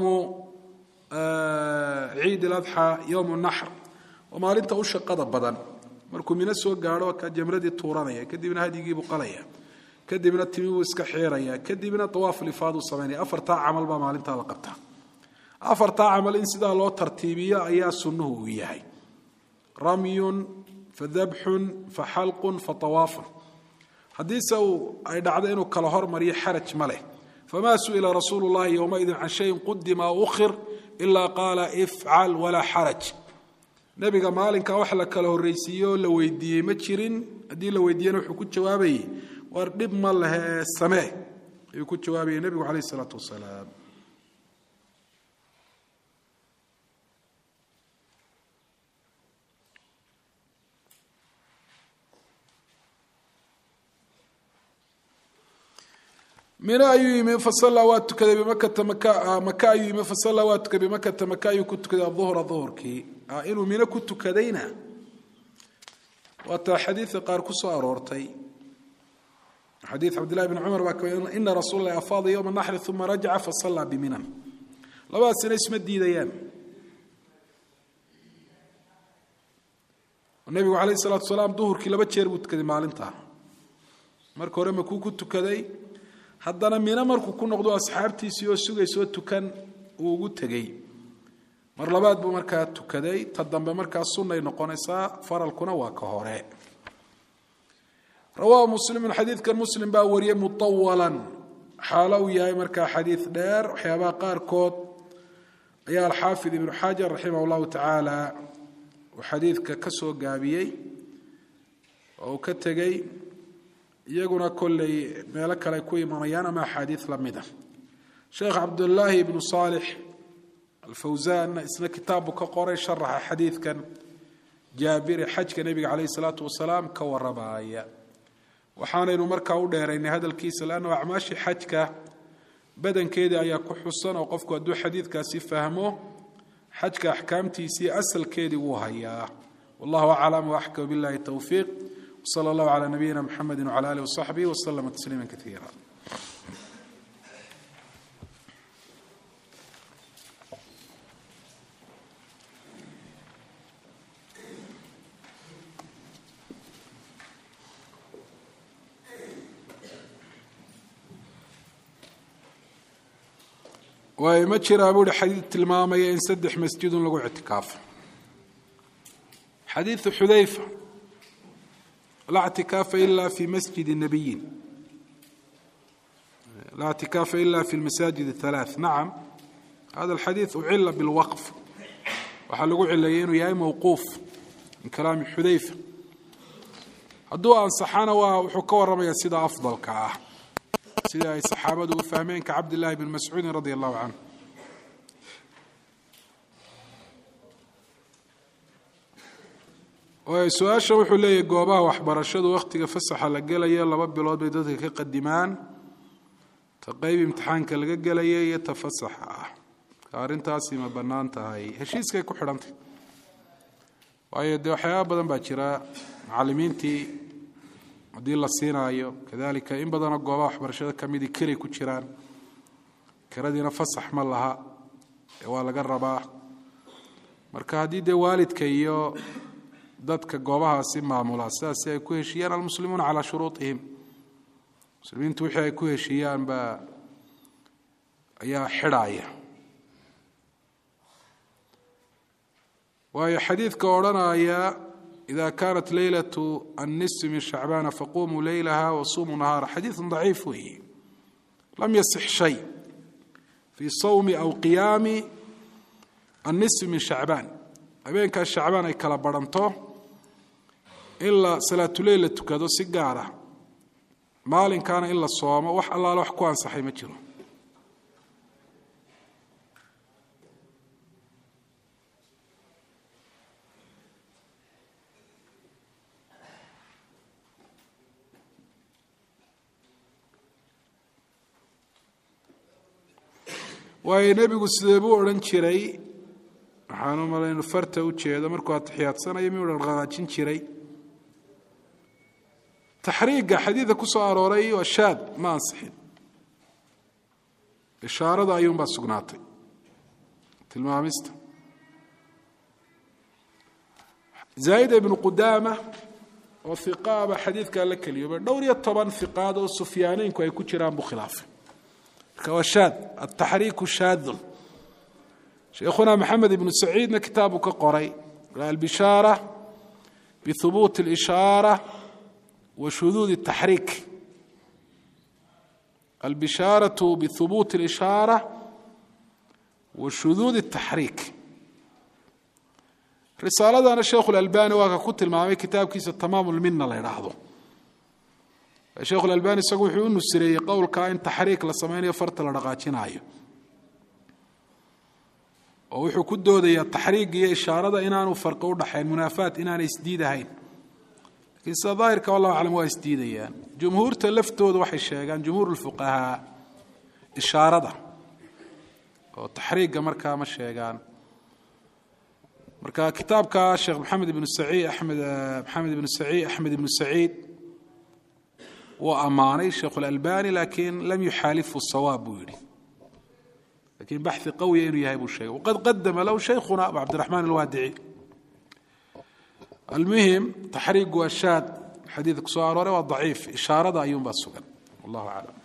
عيد الأضحى يوم النحر ومالنت او shaqada badan markuu mina soo gaaro ka jamradii tuuranaya kadibna hadigii buu qalaya kadibna timigu iska xeeraya kadibna tawaaf lifaadu sameeyay 4 amal ba maalinta la qabta 4 amal in sida loo tartiibiyo ayaa sunnuhu u yahay ramyun fadhabhun fahalqun fatawaf hadisa ay dhacdo inuu kala hormariyo xaraj male fama su'ila rasuulullaahi yawma idin an shay'in qaddima ukhir illa qala if'al wala haraj nabiga maalinka wax la kala horeysiyo la weydiiyay ma jirin hadii la weydiiyana wuxuu ku jawaabay war dib ma laha samee ayuu ku jawaabay nabigu kaleey salaatu wasalaam من أيهم فصلى واتكذا بمكة مكة أيهم فصلى واتكذا بمكة مكة يكتكذا الظهر كي إنه من كنت كذينا وتا حديث قاركوس أرورتي حديث عبد الله بن عمر إن رسول الله أفاض يوم النحر ثم رجع فصلى بمنى لبا سنة اسم الديديان والنبي عليه الصلاة والسلام ظهر كي لبا تشير بوتكذا مالنتها marka hore makuu ku tukaday haddana mina markuu ku noqdo asxaabtiisii oo sugaysoo tukan uu ugu tegey mar labaad buu markaa tukaday ta dambe markaa sunnay noqonaysaa faralkuna waa ka hore rawaahu muslimun xadiidkan muslim baa wariyey mutawalan xaalo uu yahay markaa xadiid dheer waxyaabaha qaarkood ayaa alxaafid ibnu xajar raximah allahu tacaala uu xadiidka ka soo gaabiyey oo uu ka tegey iyaguna kolley meelo kale ku imanayaan ama axaadiid la mida sheekh cabdullaahi ibnu saalix alfawsaanna isna kitaabu ka qoray sharaxa xadiidkan jaabir ee xajka nebiga calayhi salaatu wasalaam ka warramaya waxaanaynu markaa u dheeraynay hadalkiisa lanno acmaashii xajka badankeedii ayaa ku xusan oo qofku hadduu xadiidkaasi fahmo xajka axkaamtiisii asalkeedii wuu hayaa wallahu aclam waaxkam billahi towfiiq وصلى الله على نبينا محمد وعلى آله وصحبه وسلم تسليما كثيرا وما جرى أبو حديث tilmaamaya in 3 مسجد lagu اعتكاف حديث حذيفة لا اعتكاف إلا في مسجد النبيين لا اعتكاف إلا في المساجد الثلاث نعم هذا الحديث أعل بالوقف وحلقوا عليين وياي موقوف من كلام حذيفة الدعاء انصحانا وحكوا الرمي سيدا أفضل كاه سيدا صحابة وفهمين كعبد الله بن مسعود رضي الله عنه su-aasha wuxuu leeyahay goobaha waxbarashadu wakhtiga fasaxa la gelaya 2 bilood bay dadka ka qadimaan ta qayb imtixaanka laga gelaya iyo ta fasaxa ah arrintaasi ma bannaan tahay heshiiskay ku xidhantay waayo dee waxyaaba badan baa jira macallimiintii haddii la siinaayo kadalika in badanoo goobaha waxbarashada ka midii kelay ku jiraan kiradiina fasax ma laha waa laga rabaa marka haddii dee waalidka iyo dadka goobahaasi maamula sidaas ay ku heshiyaan almuslimuuna calaa shuruutihim muslimiintu wixii ay ku heshiiyaan baa ayaa xidhaaya waayo xadiidka odhanaya إذا كانت ليلة النصف من شعبان فقوموا ليلها وصوموا نهارها حديث ضعيف وهي لم يصح شيء في صوم أو قيام النصف من شعبان أبين كان شعبان أي كلا برنتو إلا صلاة ليلة كذا سجارة مال كان إلا الصوم وح الله لو حكوان صحيح مجرو waayo nebigu sidee buu odhan jiray waxaan u malay inuu farta u jeedo markuu atixiyaadsanayo miyuu dhaqaajin jiray taxriiga xadiidka ku soo arooray waa shaad ma ansixin ishaarada ayuunbaa sugnaatay tilmaamista zaa'id ibnu qudaama oo hiqaaba xadiidkaa la keliyooba dhowr iyo 10 hiqaad oo sufyaaneynku ay ku jiraan buu khilaafay كوشاد التحريك شاذ شيخنا محمد بن سعيد كتابه كقري البشارة بثبوت الإشارة وشذوذ التحريك البشارة بثبوت الإشارة وشذوذ التحريك رسالة أنا الشيخ الألباني وكنت المعامي كتاب كيس التمام المنة الله يلاحظه الشيخ الألباني سقوا حيون السرية قول كائن تحريك لسمين فرط لرقاتين ووحو كدو دي التحريك هي إشارة إنان وفرقوا دحين منافات إنان إسديدة هين لكن سظاهر كوالله أعلم هو إسديدة يعني جمهور تلفتو دوحي الشيخان جمهور الفقهاء إشارة والتحريك مركا ما الشيخان مركا كتاب كالشيخ محمد بن سعيد وأماني الشيخ الألباني لكن لم يحالفه الصواب ويري لكن بحث قوي إنه يهيب الشيء وقد قدم له شيخنا أبو عبد الرحمن الوادعي المهم تحريق والشاد xadiidka soo arooray waa daciif ishaarada ayuunbaa sugan wallahu aclam